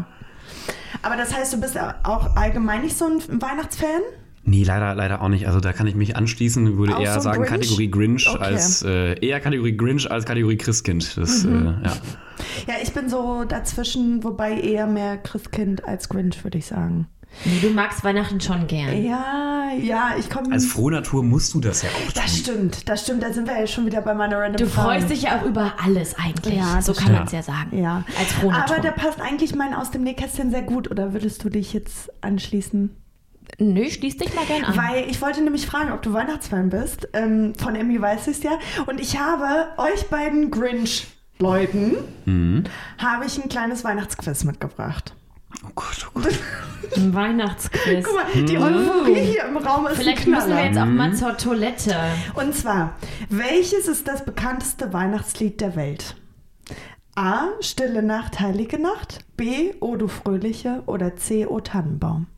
Aber das heißt, du bist auch allgemein nicht so ein Weihnachtsfan? Nee, leider, leider auch nicht. Also da kann ich mich anschließen. Ich würde auch eher so sagen Grinch? Kategorie Grinch okay. als äh, eher Kategorie Grinch als Kategorie Christkind. Das, mhm. äh, ja. ja, ich bin so dazwischen, wobei eher mehr Christkind als Grinch, würde ich sagen. Nee, du magst Weihnachten schon gern. Ja, ja, ich komme... Als Frohnatur musst du das ja auch tun. Das stimmt, das stimmt. Da sind wir ja schon wieder bei meiner Random Du Frage. freust dich ja auch über alles eigentlich. Ja, so kann man es ja sagen. Ja. Als Frohnatur. Aber da passt eigentlich mein aus dem Nähkästchen sehr gut. Oder würdest du dich jetzt anschließen? Nö, schließ dich mal gerne an. Weil ich wollte nämlich fragen, ob du Weihnachtsfan bist. Ähm, von Emmy weiß ich es ja. Und ich habe euch beiden Grinch-Leuten mhm. habe ich ein kleines Weihnachtsquiz mitgebracht. Oh Gott, oh Gott. Ein Weihnachtsquiz. Guck mal, die Euphorie hier im Raum ist Vielleicht müssen wir jetzt auch mal zur Toilette. Und zwar, welches ist das bekannteste Weihnachtslied der Welt? A. Stille Nacht, Heilige Nacht. B. O du Fröhliche. Oder C. O Tannenbaum.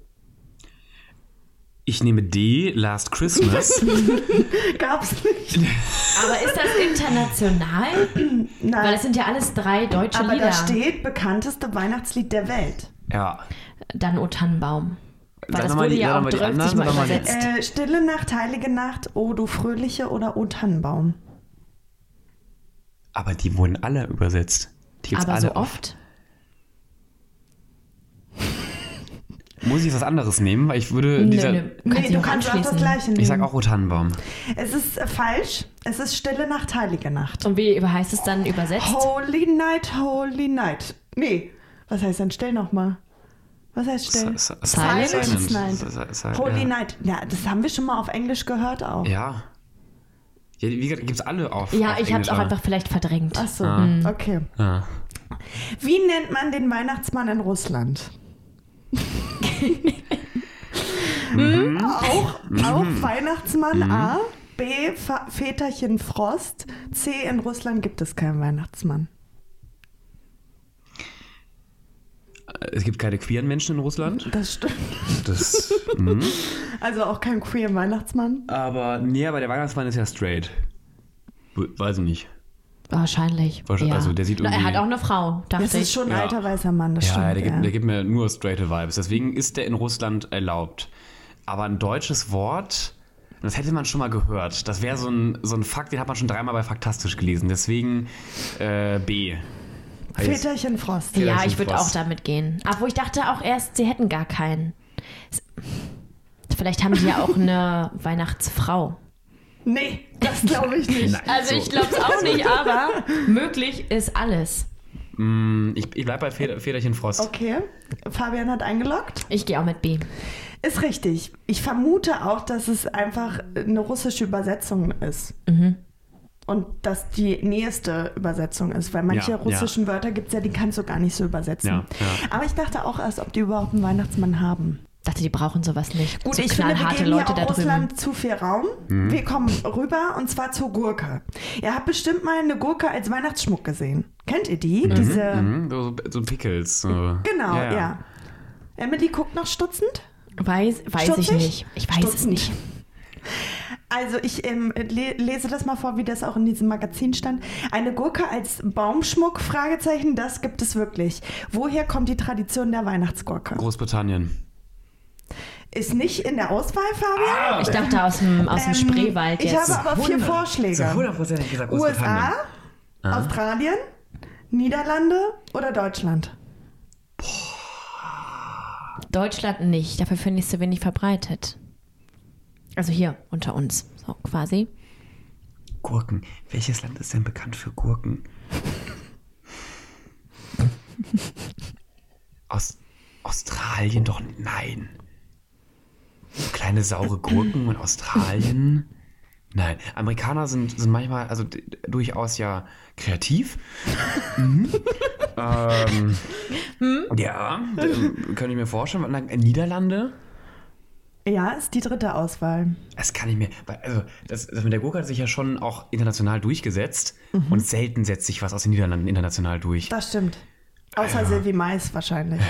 Ich nehme D, Last Christmas. Gab's nicht. Aber ist das international? Nein. Weil das sind ja alles drei deutsche Aber Lieder. Aber da steht bekannteste Weihnachtslied der Welt. Ja. Dann O Tannenbaum. Weil Sag das wurde die, ja auch dreißig Mal übersetzt. Äh, Stille Nacht, Heilige Nacht, O du Fröhliche oder O Tannenbaum. Aber die wurden alle übersetzt. Die Aber alle so oft? Muss ich was anderes nehmen? Weil ich würde... Nö, dieser nö. Nee, du kannst auch das Gleiche nehmen. Ich sag auch O Tannenbaum. Es ist äh, falsch. Es ist Stille Nacht, Heilige Nacht. Und wie heißt es dann übersetzt? Holy Night, Holy Night. Nee, was heißt denn still nochmal? Was heißt still? S- s- Silent? Silent Night. S- s- Holy ja. Night. Ja, das haben wir schon mal auf Englisch gehört auch. Ja. Ja, wie gesagt, gibt's alle auf Ja, auf ich hab's Englisch, auch aber- einfach vielleicht verdrängt. Ach so, Ah. okay. Ja. Wie nennt man den Weihnachtsmann in Russland? Mhm. Auch, auch Weihnachtsmann Mhm. A, B. Fa- Väterchen Frost. C. In Russland gibt es keinen Weihnachtsmann. Es gibt keine queeren Menschen in Russland. Das stimmt. Das, mh. Also auch kein queer Weihnachtsmann. Aber, nee, aber der Weihnachtsmann ist ja straight. Weiß ich nicht. Wahrscheinlich. Wahrscheinlich, ja. also der sieht Na, er irgendwie- hat auch eine Frau, dachte Das ist ich. schon ein Ja. alter weißer Mann, das Ja, stimmt. der, gibt, ja. der gibt mir nur straighte Vibes. Deswegen ist der in Russland erlaubt. Aber ein deutsches Wort, das hätte man schon mal gehört. Das wäre so ein, so ein Fakt, den hat man schon dreimal bei Faktastisch gelesen. Deswegen äh, B. Heißt- Väterchen Frost. Ja, Vielleicht ich würde Frost. auch damit gehen. Aber wo ich dachte auch erst, sie hätten gar keinen. S- Vielleicht haben die ja auch eine Weihnachtsfrau. Nee, das glaube ich nicht. Nein. Also ich So. glaube es auch nicht, aber möglich ist alles. Mm, Ich, ich bleibe bei Feder, Federchen Frost. Okay, Fabian hat eingeloggt. Ich gehe auch mit B. Ist richtig. Ich vermute auch, dass es einfach eine russische Übersetzung ist. Mhm. Und dass die nächste Übersetzung ist, weil manche Ja, russischen Wörter gibt es ja, die kannst du gar nicht so übersetzen. Ja, ja. Aber ich dachte auch erst, ob die überhaupt einen Weihnachtsmann haben. Dachte, die brauchen sowas nicht. Gut, so ich finde, wir knallharte geben Leute hier da auch drüben. Russland zu viel Raum. Wir kommen rüber und zwar zur Gurke. Ihr habt bestimmt mal eine Gurke als Weihnachtsschmuck gesehen. Kennt ihr die? Diese, Mhm, so, so Pickles. So. genau, ja, Emily guckt noch stutzend. Weiß, weiß ich Stutzig? nicht. Ich weiß es Stutzend. nicht. Also ich ähm, le lese das mal vor, wie das auch in diesem Magazin stand. Eine Gurke als Baumschmuck, Fragezeichen, das gibt es wirklich. Woher kommt die Tradition der Weihnachtsgurke? Großbritannien. Ist nicht in der Auswahl, Fabian? Ich dachte aus dem, aus dem Ähm, Spreewald ich jetzt. habe aber vier Vorschläge. hundertprozentig gesagt U S Großbritannien. A, Australien, Niederlande oder Deutschland? Deutschland nicht. Dafür finde ich es zu wenig verbreitet. Also hier unter uns. So quasi. Gurken. Welches Land ist denn bekannt für Gurken? Aus Australien doch nein. Kleine saure Gurken in Australien? Nein. Amerikaner sind, sind manchmal, also d- durchaus ja kreativ. Mhm. ähm, Ja, ähm, könnte ich mir vorstellen. Und dann, äh, Niederlande? Ja, ist die dritte Auswahl. Das kann ich mir. weil, Also, das, das mit der Gurke hat sich ja schon auch international durchgesetzt. Und selten setzt sich was aus den Niederlanden international durch. Das stimmt. Außer Silvi Mais wahrscheinlich.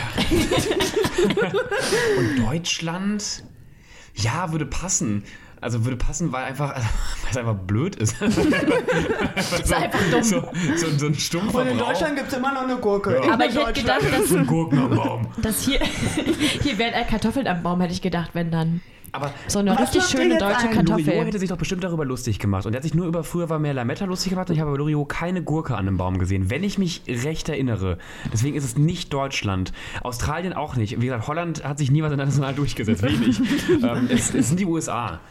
Und Deutschland, ja, würde passen. Also würde passen, weil einfach, also, weil es einfach blöd ist. Das ist einfach dumm. So, so, so ein stumpfer Brauch. gibt es immer noch eine Gurke. Ja. Aber ich hätte gedacht, dass, So ein Gurken am Baum. dass hier, hier wären eher Kartoffeln am Baum, hätte ich gedacht, wenn dann. Aber So eine Was richtig macht ihr schöne jetzt deutsche ein? Kartoffel. Loriot hätte sich doch bestimmt darüber lustig gemacht. Und er hat sich nur über, früher war mehr Lametta lustig gemacht und ich habe bei Loriot keine Gurke an einem Baum gesehen, wenn ich mich recht erinnere. Deswegen ist es nicht Deutschland. Australien auch nicht. Wie gesagt, Holland hat sich nie was international durchgesetzt. Wenig. ähm, es, es sind die U S A.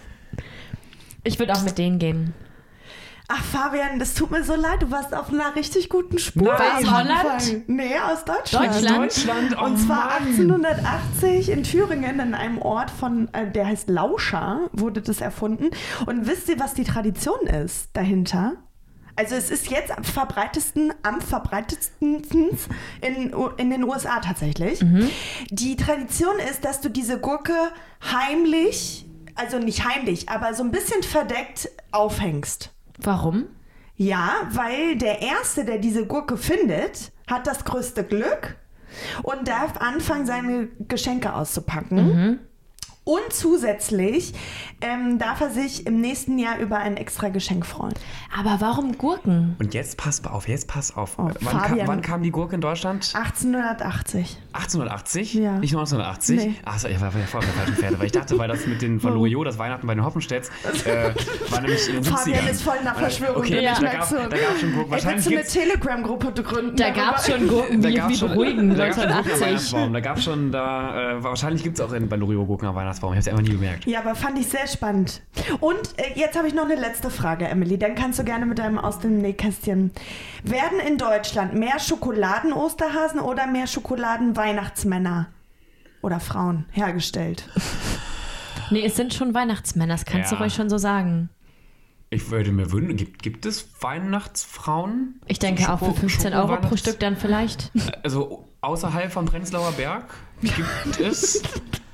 Ich würde auch mit denen gehen. Ach, Fabian, das tut mir so leid. Du warst auf einer richtig guten Spur. Nein. am Holland? Anfang. Nee, aus Deutschland. Deutschland? Deutschland, oh Und zwar Mann. achtzehnhundertachtzig in Thüringen in einem Ort von, äh, der heißt Lauscha, wurde das erfunden. Und wisst ihr, was die Tradition ist dahinter? Also es ist jetzt am verbreitesten, am verbreitetsten in, in den U S A tatsächlich. Die Tradition ist, dass du diese Gurke heimlich, also nicht heimlich, aber so ein bisschen verdeckt aufhängst. Warum? Ja, weil der Erste, der diese Gurke findet, hat das größte Glück und darf anfangen, seine Geschenke auszupacken. Und zusätzlich ähm, darf er sich im nächsten Jahr über ein extra Geschenk freuen. Aber warum Gurken? Und jetzt pass auf, jetzt pass auf. Oh, wann, kam, Fabian. wann kam die Gurke in Deutschland? achtzehnhundertachtzig. achtzehnhundertachtzig? Ja. Nicht neunzehnhundertachtzig? Nee. Ach, ich war ja voll auf der falschen Pferde, weil ich dachte, weil das mit den von Loriot, das Weihnachten bei den Hoppenstedts, äh, war nämlich in den Fabian siebzigern. ist voll in der Verschwörung. Okay, drin, da ich gab merk's es schon. schon Gurken. Ey, Wahrscheinlich willst du eine gibt's, Telegram-Gruppe gründen? Da darüber? gab es schon Gurken, da wie, gab's wie schon, beruhigen, da gab's schon Gurken am neunzehnhundertachtzig. Weihnachtsbaum. Da gab es schon da, äh, wahrscheinlich gibt es auch in, bei Loriot Gurken am Weihnachtsbaum. Ich habe es einfach nie bemerkt. Ja, aber fand ich sehr spannend. Und äh, jetzt habe ich noch eine letzte Frage, Emily. Dann kannst du gerne mit deinem aus dem Nähkästchen. Werden in Deutschland mehr Schokoladen-Osterhasen oder mehr Schokoladen-Weihnachtsmänner oder Frauen hergestellt? Nee, es sind schon Weihnachtsmänner, das kannst Ja. du ruhig schon so sagen. Ich würde mir wünschen, gibt, gibt es Weihnachtsfrauen? Ich denke auch für Schoko- fünfzehn Euro pro Schoko-Weihnachts- Stück dann vielleicht. Also außerhalb vom Prenzlauer Berg gibt es.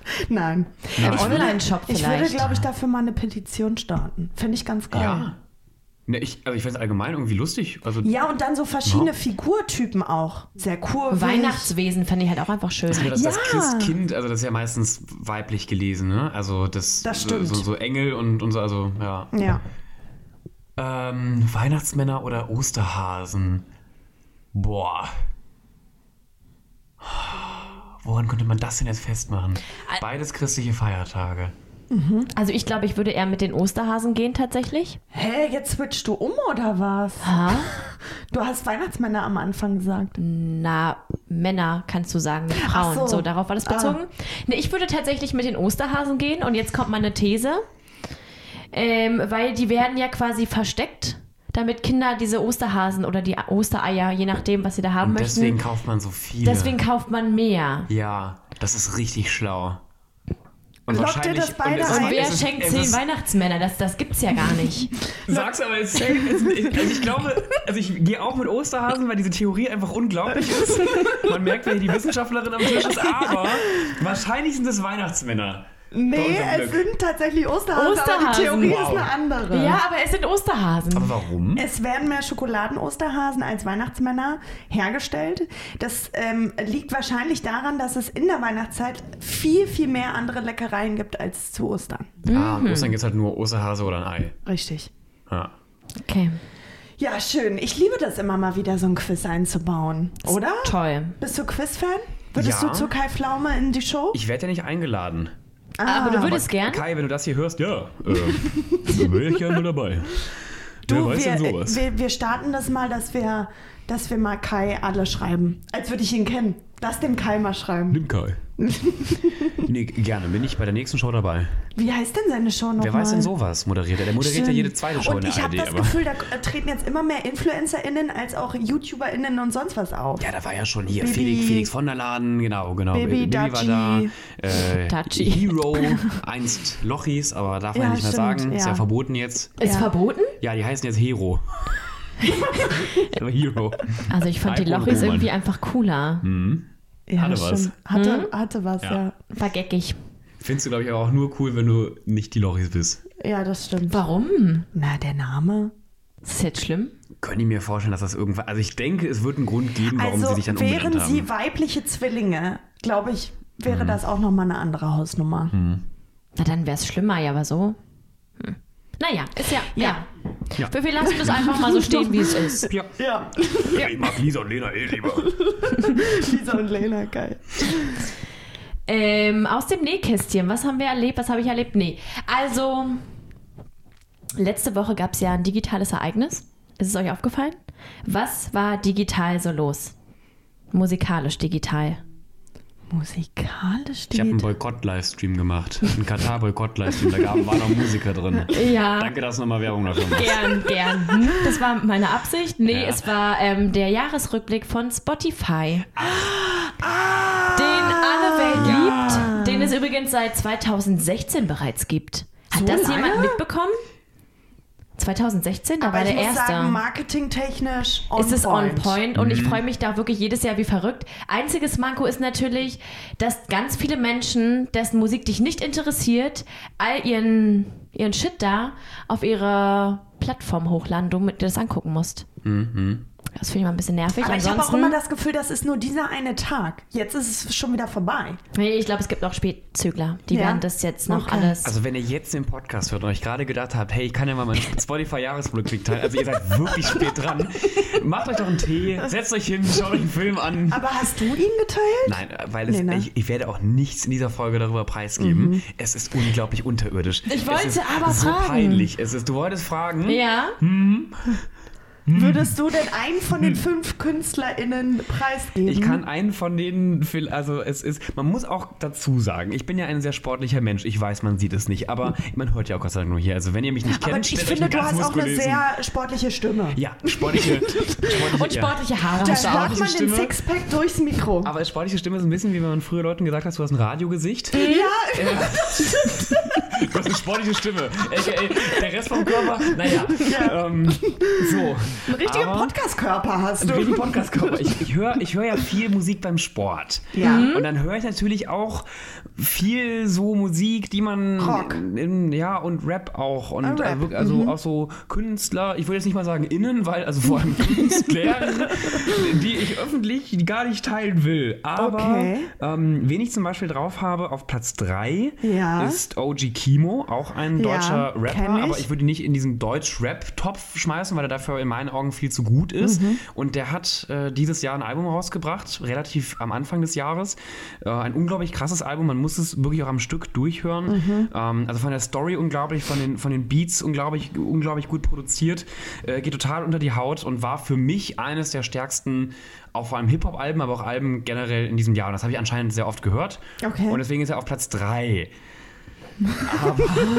Nein. Im Ich würde- Online-Shop Ich würde, vielleicht. glaube ich, dafür mal eine Petition starten. Finde ich ganz geil. Ja. Ne, ich, also ich finde es allgemein irgendwie lustig. Also, Ja, und dann so verschiedene Ja. Figurtypen auch. Sehr kurvig. Weihnachtswesen fände ich halt auch einfach schön. das, das Ja. Christkind, also das ist ja meistens weiblich gelesen, ne? Also das, Das so, stimmt. so, so Engel und, und so, also ja. Ja. Ähm, Weihnachtsmänner oder Osterhasen? Boah. Woran könnte man das denn jetzt festmachen? Beides christliche Feiertage. Also ich glaube, ich würde eher mit den Osterhasen gehen tatsächlich. Hä, jetzt switchst du um oder was? Ha? Du hast Weihnachtsmänner am Anfang gesagt. Na, Männer kannst du sagen, nicht Frauen. Ach so. so. darauf war das bezogen. Ne, ich würde tatsächlich mit den Osterhasen gehen und jetzt kommt meine These. Ähm, weil die werden ja quasi versteckt, damit Kinder diese Osterhasen oder die Ostereier, je nachdem, was sie da haben Und deswegen möchten. kauft man so viele. Deswegen kauft man mehr. Ja, das ist richtig schlau. Und Lockt ihr das beide es ist- ein? Und wer es ist- schenkt es zehn ist- Weihnachtsmänner? Das, das gibt's ja gar nicht. Sag's aber jetzt. Also ich glaube, also ich gehe auch mit Osterhasen, weil diese Theorie einfach unglaublich ist. Man merkt, wer hier die Wissenschaftlerin am Tisch ist, aber wahrscheinlich sind es Weihnachtsmänner. Nee, unserem es Glück. sind tatsächlich Osterhasen, aber die Osterhasen, Theorie wow. ist eine andere. Ja, aber es sind Osterhasen. Aber warum? Es werden mehr Schokoladen-Osterhasen als Weihnachtsmänner hergestellt. Das ähm, liegt wahrscheinlich daran, dass es in der Weihnachtszeit viel, viel mehr andere Leckereien gibt als zu Ostern. Ah, und Ostern gibt's halt nur Osterhase oder ein Ei. Richtig. Ja. Okay. Ja, schön. Ich liebe das immer mal wieder, so ein Quiz einzubauen. Oder? Toll. Bist du Quiz-Fan? Würdest Ja. du zu Kai Pflaume in die Show? Ich werde ja nicht eingeladen. Aber du würdest gern? Kai, wenn du das hier hörst, ja, äh, wäre ich gerne mal dabei. Du, Wer weiß wir, denn sowas? wir, wir starten das mal, dass wir, dass wir mal Kai alle schreiben. Als würde ich ihn kennen. Lass dem Kai mal schreiben. Nimm Kai. Nee, gerne. Bin ich bei der nächsten Show dabei. Wie heißt denn seine Show nochmal? Wer weiß denn sowas moderiert? er? Der moderiert ja Stimmt. jede zweite Show Und in ich der habe A R D. das Aber Gefühl, da äh, treten jetzt immer mehr InfluencerInnen als auch YouTuberInnen und sonst was auf. ja, da war ja schon hier Baby- Felix, Felix von der Laden, genau, genau. Baby war Daci. da. Äh, Daci. Hero, einst Lochis, aber darf man Ja, ja nicht mehr stimmt, sagen. Ist ja. ja verboten jetzt. Ist Ja. verboten? Ja, die heißen jetzt Hero. Aber Hero. Also ich fand die Alkohol, Lochis Roman. irgendwie einfach cooler. Ja, Hatte was. stimmt. Hatte, hatte was, Ja. ja. War geckig. Findest du, glaube ich, aber auch nur cool, wenn du nicht die Lochis bist. Ja, das stimmt. Warum? Na, der Name. Ist das jetzt schlimm? Könnte ich mir vorstellen, dass das irgendwann. Also ich denke, es wird einen Grund geben, warum Also sie sich dann umbenannt wären haben. sie weibliche Zwillinge, glaube ich, wäre das auch nochmal eine andere Hausnummer. Na, dann wäre es schlimmer, ja, aber so. Hm. Naja, ist ja. Ja. Ja. Wir, wir lassen das einfach mal so stehen, wie es ist. Ja. Ja, Ich mag Lisa und Lena eh lieber. Lisa und Lena, geil. Ähm, aus dem Nähkästchen, was haben wir erlebt? Was habe ich erlebt? Nee. Also, letzte Woche gab es ja ein digitales Ereignis. Ist es euch aufgefallen? Was war digital so los? Musikalisch digital. Musikalisch Ich habe einen steht. Boykott-Livestream gemacht. Einen Katar-Boykott-Livestream. Da gab, waren noch Musiker drin. Ja. Danke, dass du nochmal Werbung dafür machst. Gern, gern. Hm, Das war meine Absicht. Nee, Ja. es war ähm, der Jahresrückblick von Spotify. Ah, Den alle Welt Ja. liebt. Den es übrigens seit zweitausendsechzehn bereits gibt. Hat So das lange? jemand mitbekommen? zweitausendsechzehn, da aber war ich der muss erste. sagen, marketingtechnisch on ist es point. on point und ich freue mich da wirklich jedes Jahr wie verrückt. Einziges Manko ist natürlich, dass ganz viele Menschen, dessen Musik dich nicht interessiert, all ihren, ihren Shit da auf ihre Plattform hochladen, du mit dir das angucken musst. Mhm. Das finde ich mal ein bisschen nervig. Aber ich habe auch Ansonsten, immer das Gefühl, das ist nur dieser eine Tag. Jetzt ist es schon wieder vorbei. nee, ich glaube, es gibt noch Spätzügler. Die Ja? werden das jetzt noch Okay. alles... Also wenn ihr jetzt den Podcast hört und euch gerade gedacht habt, hey, ich kann ja mal meinen Spotify-Jahresrückblick teilen, also ihr seid wirklich spät dran, macht euch doch einen Tee, setzt euch hin, schaut euch einen Film an. Aber hast du ihn geteilt? Nein, weil es, Nee, ne? ich, ich werde auch nichts in dieser Folge darüber preisgeben. Es ist unglaublich unterirdisch. Ich wollte es ist aber so fragen. peinlich. Es ist, du wolltest fragen. ja? Würdest du denn einen von den fünf KünstlerInnen preisgeben? Ich kann einen von denen, viel- also es ist, man muss auch dazu sagen, ich bin ja ein sehr sportlicher Mensch, ich weiß, man sieht es nicht, aber man hört ja auch Gott sei Dank nur hier, also wenn ihr mich nicht kennt, Aber ich stellt euch finde, einen du ganz hast auch eine muskulösen- sehr sportliche Stimme. Ja, sportliche, sportliche Und sportliche Haare Da hast du auch. hört man den Stimme. Sixpack durchs Mikro. Aber sportliche Stimme ist ein bisschen wie wenn man früher Leuten gesagt hat, du hast ein Radiogesicht. Ja, Du hast eine sportliche Stimme. A K A der Rest vom Körper, naja. Ja. Ähm, so. Ein richtiger Podcast-Körper hast du. Ein richtiger Podcast-Körper. Ich, ich höre ich hör ja viel Musik beim Sport. Ja. Und dann höre ich natürlich auch viel so Musik, die man... Rock. In, ja, und Rap auch. Und Ah, Rap. äh, also mhm. auch so Künstler, ich würde jetzt nicht mal sagen innen, weil also vor allem Künstler, die ich öffentlich gar nicht teilen will. Aber okay. ähm, wen ich zum Beispiel drauf habe, auf Platz drei ja. ist O G Kimo, auch ein deutscher ja, Rapper, ich. aber ich würde ihn nicht in diesen Deutsch-Rap-Topf schmeißen, weil er dafür in meinen Augen viel zu gut ist. Mhm. Und der hat äh, dieses Jahr ein Album rausgebracht, relativ am Anfang des Jahres. Äh, ein unglaublich krasses Album, man muss es wirklich auch am Stück durchhören. Mhm. Ähm, also von der Story unglaublich, von den, von den Beats unglaublich, unglaublich gut produziert, äh, geht total unter die Haut und war für mich eines der stärksten, auch vor allem Hip-Hop-Alben, aber auch Alben generell in diesem Jahr. Und das habe ich anscheinend sehr oft gehört. Okay. Und deswegen ist er auf Platz drei. Aber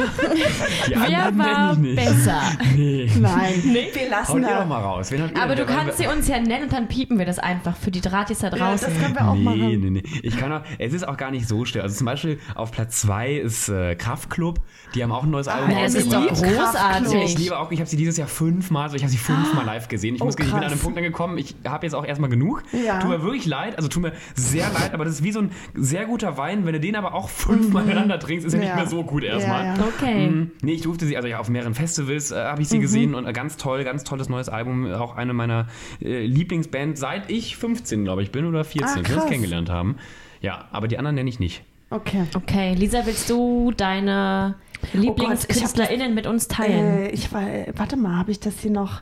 die wer war besser? Nee. Nein, nee. Wir lassen Haut ihr da. doch mal raus. Wen habt ihr Aber denn? du kannst sie uns ja nennen und dann piepen wir das einfach für die Drahtis da Ja, draußen. das können wir auch nee, machen. nee, nee. Ich kann auch, es ist auch gar nicht so schwer. Also zum Beispiel auf Platz zwei ist äh, Kraftklub. Die haben auch ein neues Album Ah, das ist doch großartig. Ich liebe auch, ich habe sie dieses Jahr fünfmal, also ich habe sie fünfmal live gesehen. Ich, Oh, muss, ich bin krass. an einem Punkt angekommen, ich habe jetzt auch erstmal genug. Ja. Tut mir wirklich leid, also tut mir sehr leid, aber das ist wie so ein sehr guter Wein. Wenn du den aber auch fünfmal Mhm. miteinander trinkst, ist er Ja. nicht mehr so gut erstmal. Ja, ja. Okay. Mhm. Nee, ich durfte sie, also ja, auf mehreren Festivals äh, habe ich sie Mhm. gesehen und äh, ganz toll, ganz tolles neues Album. Auch eine meiner äh, Lieblingsbands, seit ich fünfzehn, glaube ich, bin oder vierzehn, Ah, wir uns krass. kennengelernt haben. Ja, aber die anderen nenne ich nicht. Okay. Okay, Lisa, willst du deine LieblingskünstlerInnen mit uns teilen? Äh, ich war, warte mal, habe ich das hier noch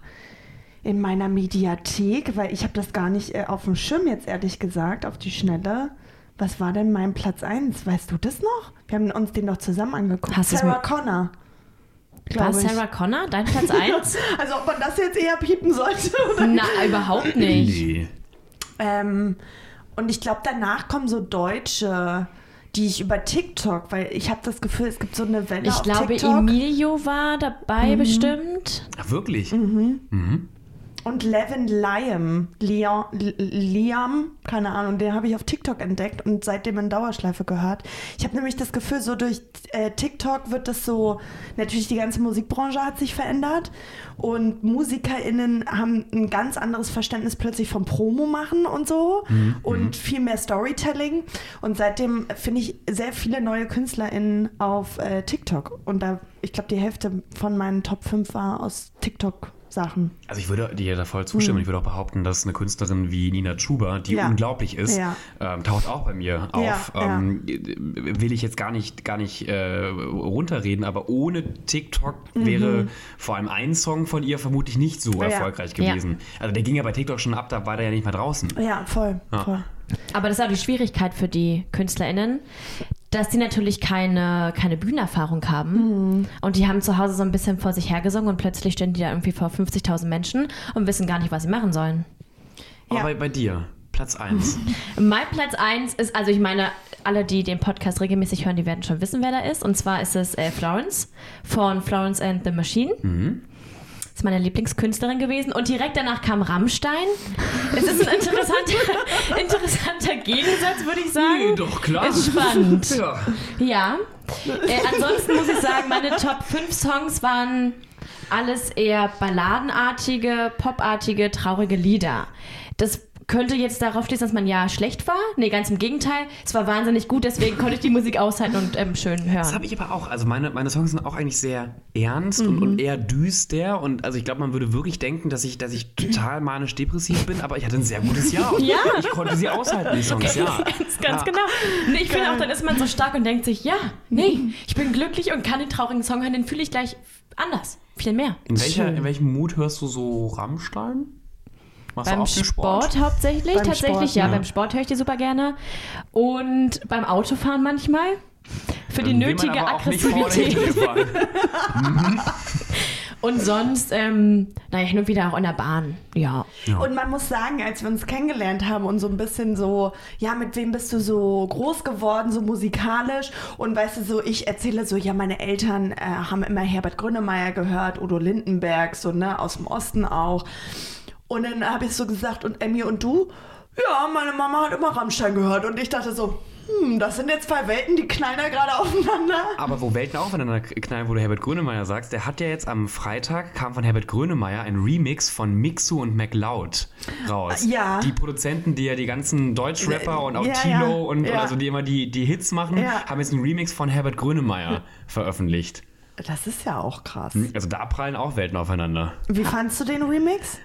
in meiner Mediathek? Weil ich habe das gar nicht äh, auf dem Schirm jetzt, ehrlich gesagt, auf die Schnelle. Was war denn mein Platz eins? Weißt du das noch? Wir haben uns den doch zusammen angeguckt. Hast du's Sarah mit- Connor. War glaub ich. Sarah Connor dein Platz eins? Also ob man das jetzt eher piepen sollte oder Na, überhaupt nicht. Nee. Ähm, und ich glaube, danach kommen so Deutsche, die ich über TikTok, weil ich habe das Gefühl, es gibt so eine Welle Ich auf glaube, TikTok. Emilio war dabei bestimmt. Ach, wirklich? Mhm. Mhm. Und Levin Liam, Liam, Liam, keine Ahnung, den habe ich auf TikTok entdeckt und seitdem in Dauerschleife gehört. Ich habe nämlich das Gefühl, so durch äh, TikTok wird das so, natürlich die ganze Musikbranche hat sich verändert und MusikerInnen haben ein ganz anderes Verständnis plötzlich vom Promo machen und so Mhm. und viel mehr Storytelling und seitdem finde ich sehr viele neue KünstlerInnen auf äh, TikTok und da, ich glaube, die Hälfte von meinen Top fünf war aus TikTok Sachen. Also ich würde dir da voll zustimmen. Mhm. Ich würde auch behaupten, dass eine Künstlerin wie Nina Chuba, die Ja. unglaublich ist, Ja. ähm, taucht auch bei mir auf. Ja, Ähm, will ich jetzt gar nicht, gar nicht äh, runterreden, aber ohne TikTok Mhm. wäre vor allem ein Song von ihr vermutlich nicht so Ja. erfolgreich Ja. gewesen. Also der ging ja bei TikTok schon ab, da war der ja nicht mehr draußen. Ja, voll, Ja. voll. Aber das ist auch die Schwierigkeit für die KünstlerInnen, dass die natürlich keine, keine Bühnenerfahrung haben. Mhm. Und die haben zu Hause so ein bisschen vor sich hergesungen und plötzlich stehen die da irgendwie vor fünfzigtausend Menschen und wissen gar nicht, was sie machen sollen. Aber Ja. bei, bei dir, Platz eins. Mein Platz eins ist, also ich meine, alle, die den Podcast regelmäßig hören, die werden schon wissen, wer da ist. Und zwar ist es äh, Florence von Florence and the Machine. Mhm. Das ist meine Lieblingskünstlerin gewesen. Und direkt danach kam Rammstein. Es ist ein interessanter, interessanter Gegensatz, würde ich sagen. Nee, doch, klar. Ist spannend. Ja. Ja. Äh, ansonsten muss ich sagen, meine Top fünf Songs waren alles eher balladenartige, popartige, traurige Lieder. Das könnte jetzt darauf schließen, dass man ja schlecht war. Nee, ganz im Gegenteil. Es war wahnsinnig gut, deswegen konnte ich die Musik aushalten und ähm, schön hören. Das habe ich aber auch. Also meine, meine Songs sind auch eigentlich sehr ernst und, und eher düster. Und also ich glaube, man würde wirklich denken, dass ich, dass ich total manisch-depressiv bin, aber ich hatte ein sehr gutes Jahr. Und Ja. ich konnte sie aushalten, die Songs, ja. Ganz, ganz ja. genau. Nee, ich finde auch, dann ist man so stark und denkt sich, ja, nee, ich bin glücklich und kann den traurigen Song hören, den fühle ich gleich anders. Viel mehr. In, welcher, in welchem Mut hörst du so Rammstein? Machst du Beim auch viel Sport, hauptsächlich, Beim tatsächlich, Sport, ja, ja. beim Sport höre ich die super gerne. Und beim Autofahren manchmal. Für die Dann will man nötige aber auch nicht vorne hinter Aggressivität. dir fahren. Und sonst, ähm, naja, hin und wieder auch in der Bahn. Ja. Und man muss sagen, als wir uns kennengelernt haben und so ein bisschen so, ja, mit wem bist du so groß geworden, so musikalisch? Und weißt du, so, ich erzähle so, ja, meine Eltern äh, haben immer Herbert Grönemeyer gehört, Udo Lindenberg, so, ne, aus dem Osten auch. Und dann habe ich so gesagt, und Emmy und du? Ja, meine Mama hat immer Rammstein gehört. Und ich dachte so, Hm, das sind jetzt zwei Welten, die knallen da gerade aufeinander. Aber wo Welten aufeinander knallen, wo du Herbert Grönemeyer sagst, der hat ja jetzt am Freitag, kam von Herbert Grönemeyer ein Remix von Mixu und MacLeod raus. Ja. Die Produzenten, die ja die ganzen Deutschrapper und auch Ja, Tilo ja, und, ja. und also die immer die, die Hits machen, Ja. haben jetzt einen Remix von Herbert Grönemeyer veröffentlicht. Das ist ja auch krass. Also da prallen auch Welten aufeinander. Wie fandst du den Remix?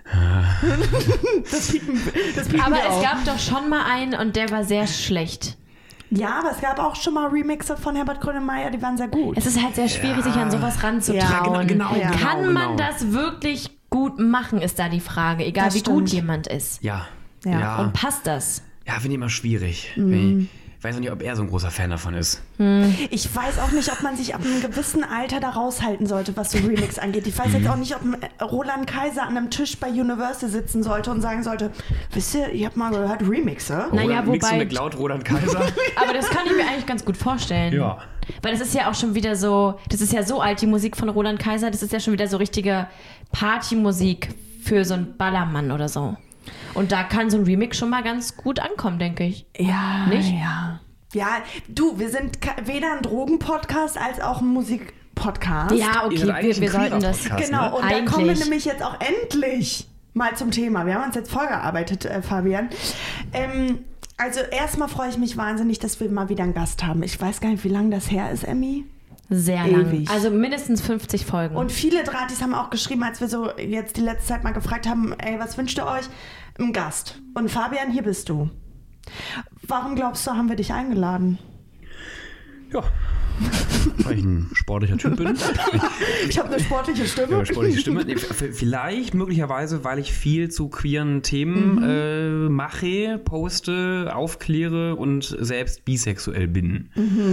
das piepen, das piepen Aber wir es auch. gab doch schon mal einen und der war sehr schlecht. Ja, aber es gab auch schon mal Remixe von Herbert Grönemeyer, die waren sehr gut. Es ist halt sehr schwierig, sich an sowas ranzutrauen. Ja, genau, genau, Kann genau, man genau. das wirklich gut machen, ist da die Frage. Egal Das wie gut stimmt. jemand ist. Ja. Ja. Ja, Und passt das? ja finde ich immer schwierig. Mhm. Ich weiß auch nicht, ob er so ein großer Fan davon ist. Ich weiß auch nicht, ob man sich ab einem gewissen Alter da raushalten sollte, was so Remix angeht. Ich weiß jetzt auch nicht, ob ein Roland Kaiser an einem Tisch bei Universal sitzen sollte und sagen sollte, wisst ihr, ihr habt mal gehört, Remixe? Naja, Roland, Mixu wobei- MacLeod, Roland Kaiser. Aber das kann ich mir eigentlich ganz gut vorstellen. Ja. Weil das ist ja auch schon wieder so, das ist ja so alt, die Musik von Roland Kaiser, das ist ja schon wieder so richtige Partymusik für so einen Ballermann oder so. Und da kann so ein Remix schon mal ganz gut ankommen, denke ich. Ja, Nicht? ja. Ja, du, wir sind ka- weder ein Drogenpodcast als auch ein Musikpodcast. Ja, Ihr seid okay, wir, eigentlich wir ein sollten das. Queerer-Podcast, Genau, ne? und da Eigentlich. kommen wir nämlich jetzt auch endlich mal zum Thema. Wir haben uns jetzt vorgearbeitet, äh, Fabian. Ähm, also erstmal freue ich mich wahnsinnig, dass wir mal wieder einen Gast haben. Ich weiß gar nicht, wie lange das her ist, Emmy. Sehr lang. Ewig. Also mindestens fünfzig Folgen. Und viele Drahtis haben auch geschrieben, als wir so jetzt die letzte Zeit mal gefragt haben, ey, was wünscht ihr euch? Ein Gast. Und Fabian, hier bist du. Warum glaubst du, haben wir dich eingeladen? Ja. Weil ich ein sportlicher Typ bin. Ich habe eine sportliche Stimme. Ja, sportliche Stimme. Nee, v- Vielleicht, möglicherweise, weil ich viel zu queeren Themen äh, mache, poste, aufkläre und selbst bisexuell bin.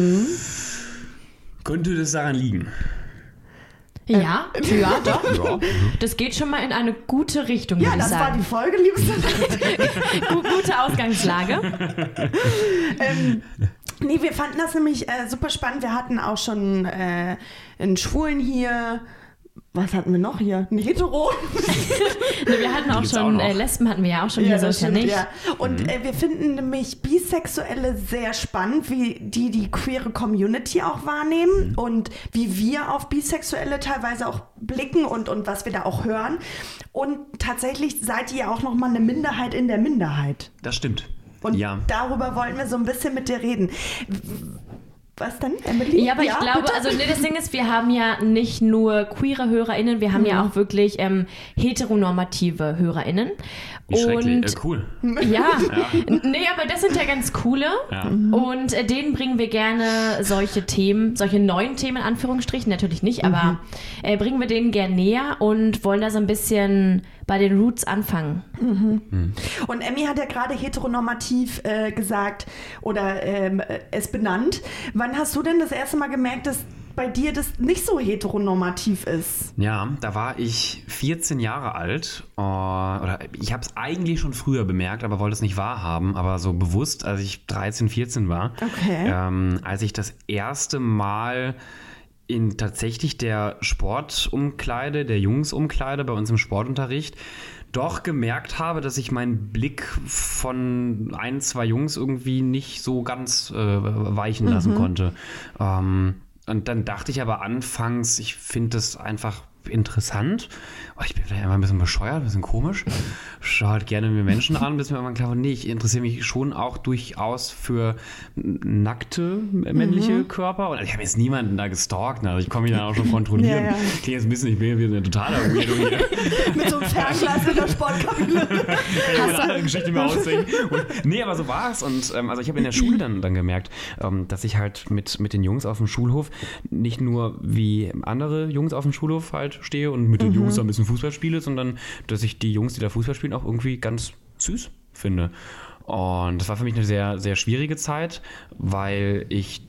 Könnte das daran liegen? ja, ja, doch. Ja. Das geht schon mal in eine gute Richtung, Ja, würde ich das war sagen. die Folge, liebste. Gu- Gute Ausgangslage. ähm, nee, wir fanden das nämlich äh, super spannend. Wir hatten auch schon äh, einen Schwulen hier. Was hatten wir noch hier? Ein Hetero. Ne, wir hatten auch gibt's schon, auch noch. äh, Lesben hatten wir ja auch schon hier, so ist ja nicht. ja. Und äh, wir finden nämlich Bisexuelle sehr spannend, wie die die queere Community auch wahrnehmen und wie wir auf Bisexuelle teilweise auch blicken und, und was wir da auch hören. Und tatsächlich seid ihr ja auch nochmal eine Minderheit in der Minderheit. Das stimmt. Und ja. darüber wollten wir so ein bisschen mit dir reden. Was denn, Emily? Ja, aber ich glaube, bitte? also nee, das Ding ist, wir haben ja nicht nur queere HörerInnen, wir haben Mhm. ja auch wirklich ähm, heteronormative HörerInnen. Wie schrecklich. Und Äh, cool. ja, nee, aber das sind ja ganz coole. Ja. Und äh, denen bringen wir gerne solche Themen, solche neuen Themen in Anführungsstrichen, natürlich nicht, aber äh, bringen wir denen gerne näher und wollen da so ein bisschen bei den Roots anfangen. Und Emmy hat ja gerade heteronormativ äh, gesagt oder ähm, äh, es benannt. Wann hast du denn das erste Mal gemerkt, dass bei dir das nicht so heteronormativ ist? Ja, da war ich vierzehn Jahre alt. äh, Oder ich habe es eigentlich schon früher bemerkt, aber wollte es nicht wahrhaben. Aber so bewusst, als ich dreizehn, vierzehn war. Okay. Ähm, als ich das erste Mal in tatsächlich der Sportumkleide, der Jungsumkleide bei uns im Sportunterricht doch gemerkt habe, dass ich meinen Blick von ein, zwei Jungs irgendwie nicht so ganz äh, weichen lassen konnte. Ähm, und dann dachte ich aber anfangs, ich finde das einfach interessant. Oh, ich bin vielleicht einfach ein bisschen bescheuert, ein bisschen komisch. Schaue halt gerne mir Menschen an, bis mir irgendwann klar war, nee, ich interessiere mich schon auch durchaus für nackte männliche Mhm. Körper. Und ich habe jetzt niemanden da gestalkt, ne? Also ich komme mich dann auch schon kontrollieren. Ja, ja. Klingt jetzt ein bisschen, ich bin wie eine totale Weirdo hier. Mit so einem Fernglas in der Sportkabine. Kann ich mal eine andere Geschichte mir ausdenken. Und, nee, aber so war es. Und ähm, also ich habe in der Schule dann, dann gemerkt, ähm, dass ich halt mit, mit den Jungs auf dem Schulhof nicht nur wie andere Jungs auf dem Schulhof halt stehe und mit den Mhm. Jungs da ein bisschen Fußball spiele, sondern dass ich die Jungs, die da Fußball spielen, auch irgendwie ganz süß finde. Und das war für mich eine sehr, sehr schwierige Zeit, weil ich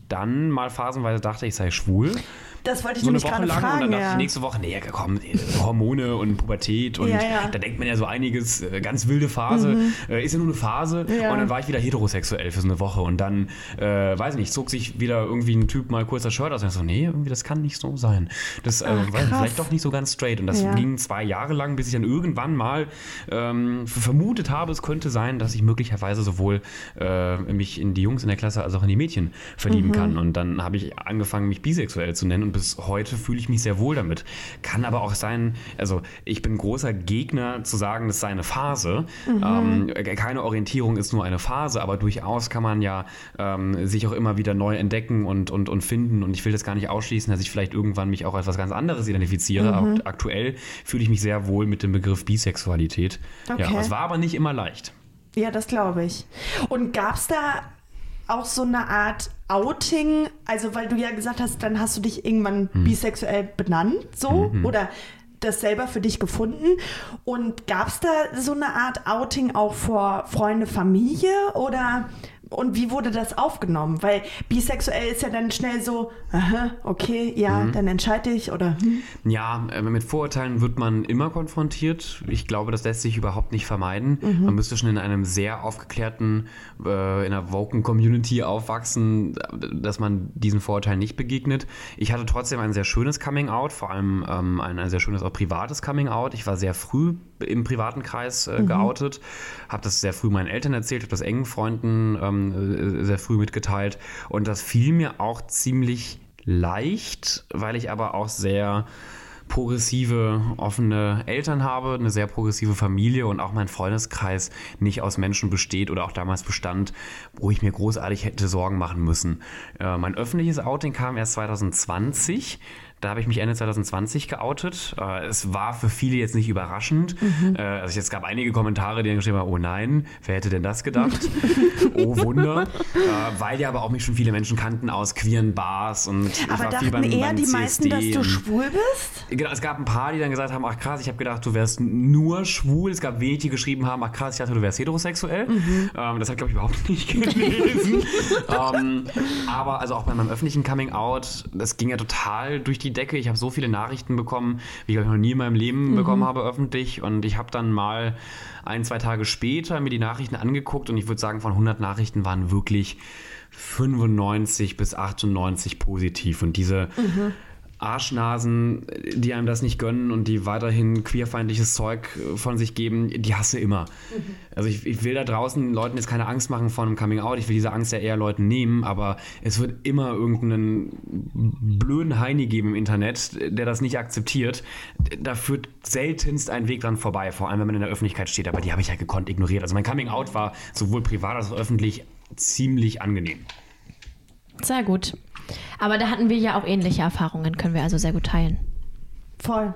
dann mal phasenweise dachte, ich sei schwul. Das wollte ich so eine nämlich Woche gerade lang fragen, und dann dachte ja. ich nächste Woche, nee, komm, Hormone und Pubertät und Ja, ja. da denkt man ja so einiges, äh, ganz wilde Phase, mhm. äh, ist ja nur eine Phase Ja. und dann war ich wieder heterosexuell für so eine Woche und dann, äh, weiß ich nicht, zog sich wieder irgendwie ein Typ mal kurz das Shirt aus und ich so, nee, irgendwie das kann nicht so sein. Das äh, Ach, weiß ich, krass. vielleicht doch nicht so ganz straight und das Ja. ging zwei Jahre lang, bis ich dann irgendwann mal ähm, vermutet habe, es könnte sein, dass ich möglicherweise sowohl äh, mich in die Jungs in der Klasse als auch in die Mädchen verlieben mhm. kann und dann habe ich angefangen, mich bisexuell zu nennen und bis heute fühle ich mich sehr wohl damit. Kann aber auch sein, also ich bin großer Gegner zu sagen, das sei eine Phase. Mhm. Ähm, keine Orientierung ist nur eine Phase, aber durchaus kann man ja ähm, sich auch immer wieder neu entdecken und, und, und finden und ich will das gar nicht ausschließen, dass ich vielleicht irgendwann mich auch als was ganz anderes identifiziere, mhm. aber aktuell fühle ich mich sehr wohl mit dem Begriff Bisexualität. Okay. Ja, es war aber nicht immer leicht. Ja, das glaube ich. Und gab es da auch so eine Art Outing, also weil du ja gesagt hast, dann hast du dich irgendwann hm. bisexuell benannt, so, mhm. oder das selber für dich gefunden. Und gab es da so eine Art Outing auch vor Freunde, Familie oder und wie wurde das aufgenommen? Weil bisexuell ist ja dann schnell so, aha, okay, ja, mhm. dann entscheide ich oder hm. Ja, mit Vorurteilen wird man immer konfrontiert. Ich glaube, das lässt sich überhaupt nicht vermeiden. Mhm. Man müsste schon in einem sehr aufgeklärten, äh, in einer woken Community aufwachsen, dass man diesen Vorurteilen nicht begegnet. Ich hatte trotzdem ein sehr schönes Coming-out, vor allem ähm, ein, ein sehr schönes, auch privates Coming-out. Ich war sehr früh im privaten Kreis äh, geoutet, mhm. habe das sehr früh meinen Eltern erzählt, habe das engen Freunden ähm, sehr früh mitgeteilt und das fiel mir auch ziemlich leicht, weil ich aber auch sehr progressive, offene Eltern habe, eine sehr progressive Familie und auch mein Freundeskreis nicht aus Menschen besteht oder auch damals bestand, wo ich mir großartig hätte Sorgen machen müssen. Äh, mein öffentliches Outing kam erst zwanzig zwanzig. Da habe ich mich Ende zwanzig zwanzig geoutet. Es war für viele jetzt nicht überraschend. Mhm. Also es gab einige Kommentare, die dann geschrieben haben, oh nein, wer hätte denn das gedacht? Oh Wunder. Weil ja aber auch mich schon viele Menschen kannten aus queeren Bars. Und aber ich war dachten viel beim, eher beim die C S D meisten, dass du schwul bist? Genau, es gab ein paar, die dann gesagt haben, ach krass, ich habe gedacht, du wärst nur schwul. Es gab wenige, die geschrieben haben, ach krass, ich dachte, du wärst heterosexuell. Mhm. Das hat, glaube ich, überhaupt nicht gelesen. ähm, aber also auch bei meinem öffentlichen Coming-out, das ging ja total durch die Decke. Ich habe so viele Nachrichten bekommen, wie ich noch nie in meinem Leben mhm. bekommen habe öffentlich. Und ich habe dann mal ein, zwei Tage später mir die Nachrichten angeguckt und ich würde sagen, von hundert Nachrichten waren wirklich fünfundneunzig bis achtundneunzig positiv. Und diese mhm. Arschnasen, die einem das nicht gönnen und die weiterhin queerfeindliches Zeug von sich geben, die hasse immer. Mhm. Also ich, ich will da draußen Leuten jetzt keine Angst machen vor einem Coming-out, ich will diese Angst ja eher Leuten nehmen, aber es wird immer irgendeinen blöden Heini geben im Internet, der das nicht akzeptiert. Da führt seltenst ein Weg dran vorbei, vor allem wenn man in der Öffentlichkeit steht, aber die habe ich ja gekonnt ignoriert. Also mein Coming-out war sowohl privat als auch öffentlich ziemlich angenehm. Sehr gut. Aber da hatten wir ja auch ähnliche Erfahrungen, können wir also sehr gut teilen. Voll.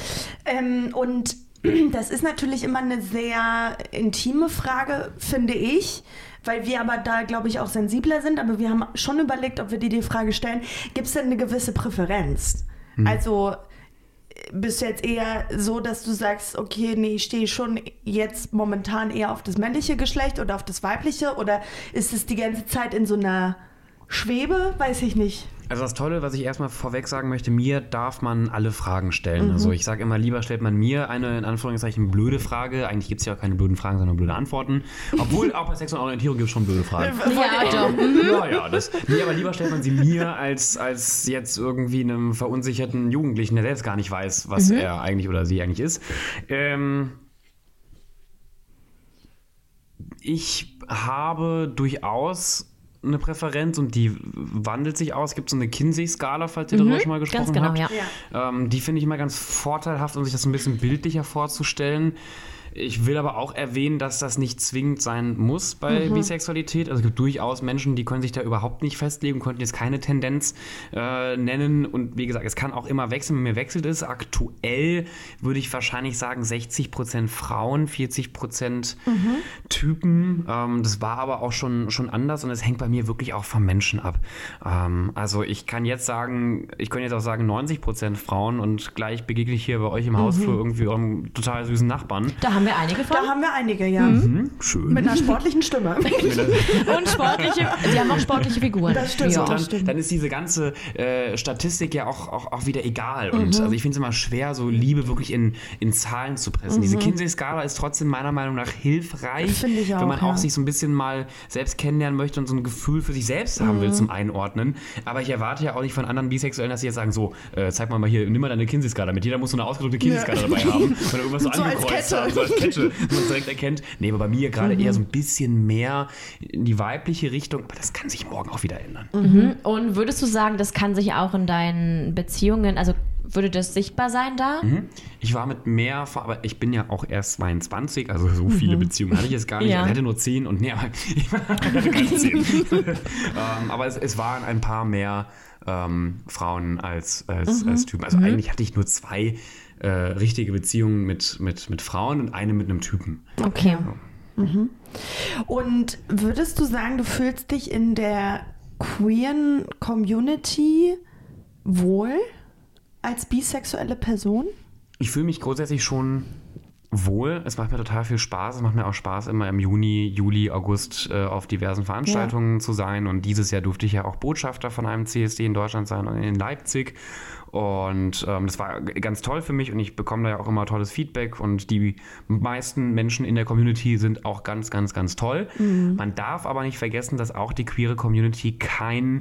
Ähm, und das ist natürlich immer eine sehr intime Frage, finde ich, weil wir aber da, glaube ich, auch sensibler sind. Aber wir haben schon überlegt, ob wir dir die Frage stellen, gibt es denn eine gewisse Präferenz? Hm. Also bist du jetzt eher so, dass du sagst, okay, nee, ich stehe schon jetzt momentan eher auf das männliche Geschlecht oder auf das weibliche? Oder ist es die ganze Zeit in so einer Schwebe? Weiß ich nicht. Also das Tolle, was ich erstmal vorweg sagen möchte, mir darf man alle Fragen stellen. Mhm. Also ich sage immer, lieber stellt man mir eine in Anführungszeichen blöde Frage. Eigentlich gibt es ja auch keine blöden Fragen, sondern blöde Antworten. Obwohl auch bei Sex und Orientierung gibt es schon blöde Fragen. Ja, doch. Ja, ja. Das, nee, aber lieber stellt man sie mir als, als jetzt irgendwie einem verunsicherten Jugendlichen, der selbst gar nicht weiß, was mhm. er eigentlich oder sie eigentlich ist. Ähm, ich habe durchaus eine Präferenz und die wandelt sich aus. Es gibt so eine Kinsey-Skala, falls ihr mhm, darüber schon mal gesprochen ganz genau, habt. Ja. Ja. Ähm, die finde ich immer ganz vorteilhaft, um sich das ein bisschen bildlicher vorzustellen. Ich will aber auch erwähnen, dass das nicht zwingend sein muss bei mhm. Bisexualität. Also es gibt durchaus Menschen, die können sich da überhaupt nicht festlegen, konnten jetzt keine Tendenz äh, nennen. Und wie gesagt, es kann auch immer wechseln. Wenn mir wechselt es, aktuell würde ich wahrscheinlich sagen sechzig Prozent Frauen, vierzig Prozent mhm. Typen. Ähm, das war aber auch schon, schon anders und es hängt bei mir wirklich auch vom Menschen ab. Ähm, also ich kann jetzt sagen, ich könnte jetzt auch sagen neunzig Prozent Frauen und gleich begegne ich hier bei euch im Hausflur mhm. irgendwie eurem total süßen Nachbarn. Da haben wir einige von? Da haben wir einige, ja. Mhm, schön. Mit einer sportlichen Stimme. Und sportliche, die haben auch sportliche Figuren. Das stimmt. Ja. Dann, stimmt. dann ist diese ganze äh, Statistik ja auch, auch, auch wieder egal. Und also ich finde es immer schwer, so Liebe wirklich in, in Zahlen zu pressen. Diese Kinsey-Skala ist trotzdem meiner Meinung nach hilfreich, Finde ich auch, wenn man auch ja. sich so ein bisschen mal selbst kennenlernen möchte und so ein Gefühl für sich selbst haben will zum Einordnen. Aber ich erwarte ja auch nicht von anderen Bisexuellen, dass sie jetzt sagen, so, äh, zeig mal mal hier, nimm mal deine Kinsey-Skala mit. Jeder muss so eine ausgedrückte Kinsey-Skala dabei haben oder irgendwas so, So als angekreuzt Kette. haben, so als Kette, wo man es direkt erkennt. Nee, aber bei mir gerade eher so ein bisschen mehr in die weibliche Richtung. Aber das kann sich morgen auch wieder ändern. Mhm. Und würdest du sagen, das kann sich auch in deinen Beziehungen, also würde das sichtbar sein da? Mhm. Ich war mit mehr, aber ich bin ja auch erst zweiundzwanzig, also so viele Beziehungen hatte ich jetzt gar nicht. Ja. Ich hatte nur zehn und nee, aber ich hatte keine zehn. ähm, aber es, es waren ein paar mehr ähm, Frauen als, als, mhm. als Typen. Also mhm. eigentlich hatte ich nur zwei äh, richtige Beziehungen mit, mit, mit Frauen und eine mit einem Typen. Okay. Ja. Mhm. Und würdest du sagen, du fühlst dich in der queeren Community wohl als bisexuelle Person? Ich fühle mich grundsätzlich schon wohl. Es macht mir total viel Spaß. Es macht mir auch Spaß, immer im Juni, Juli, August äh, auf diversen Veranstaltungen ja. zu sein. Und dieses Jahr durfte ich ja auch Botschafter von einem C S D in Deutschland sein und in Leipzig. Und ähm, das war ganz toll für mich und ich bekomme da ja auch immer tolles Feedback und die meisten Menschen in der Community sind auch ganz, ganz, ganz toll. Mhm. Man darf aber nicht vergessen, dass auch die queere Community kein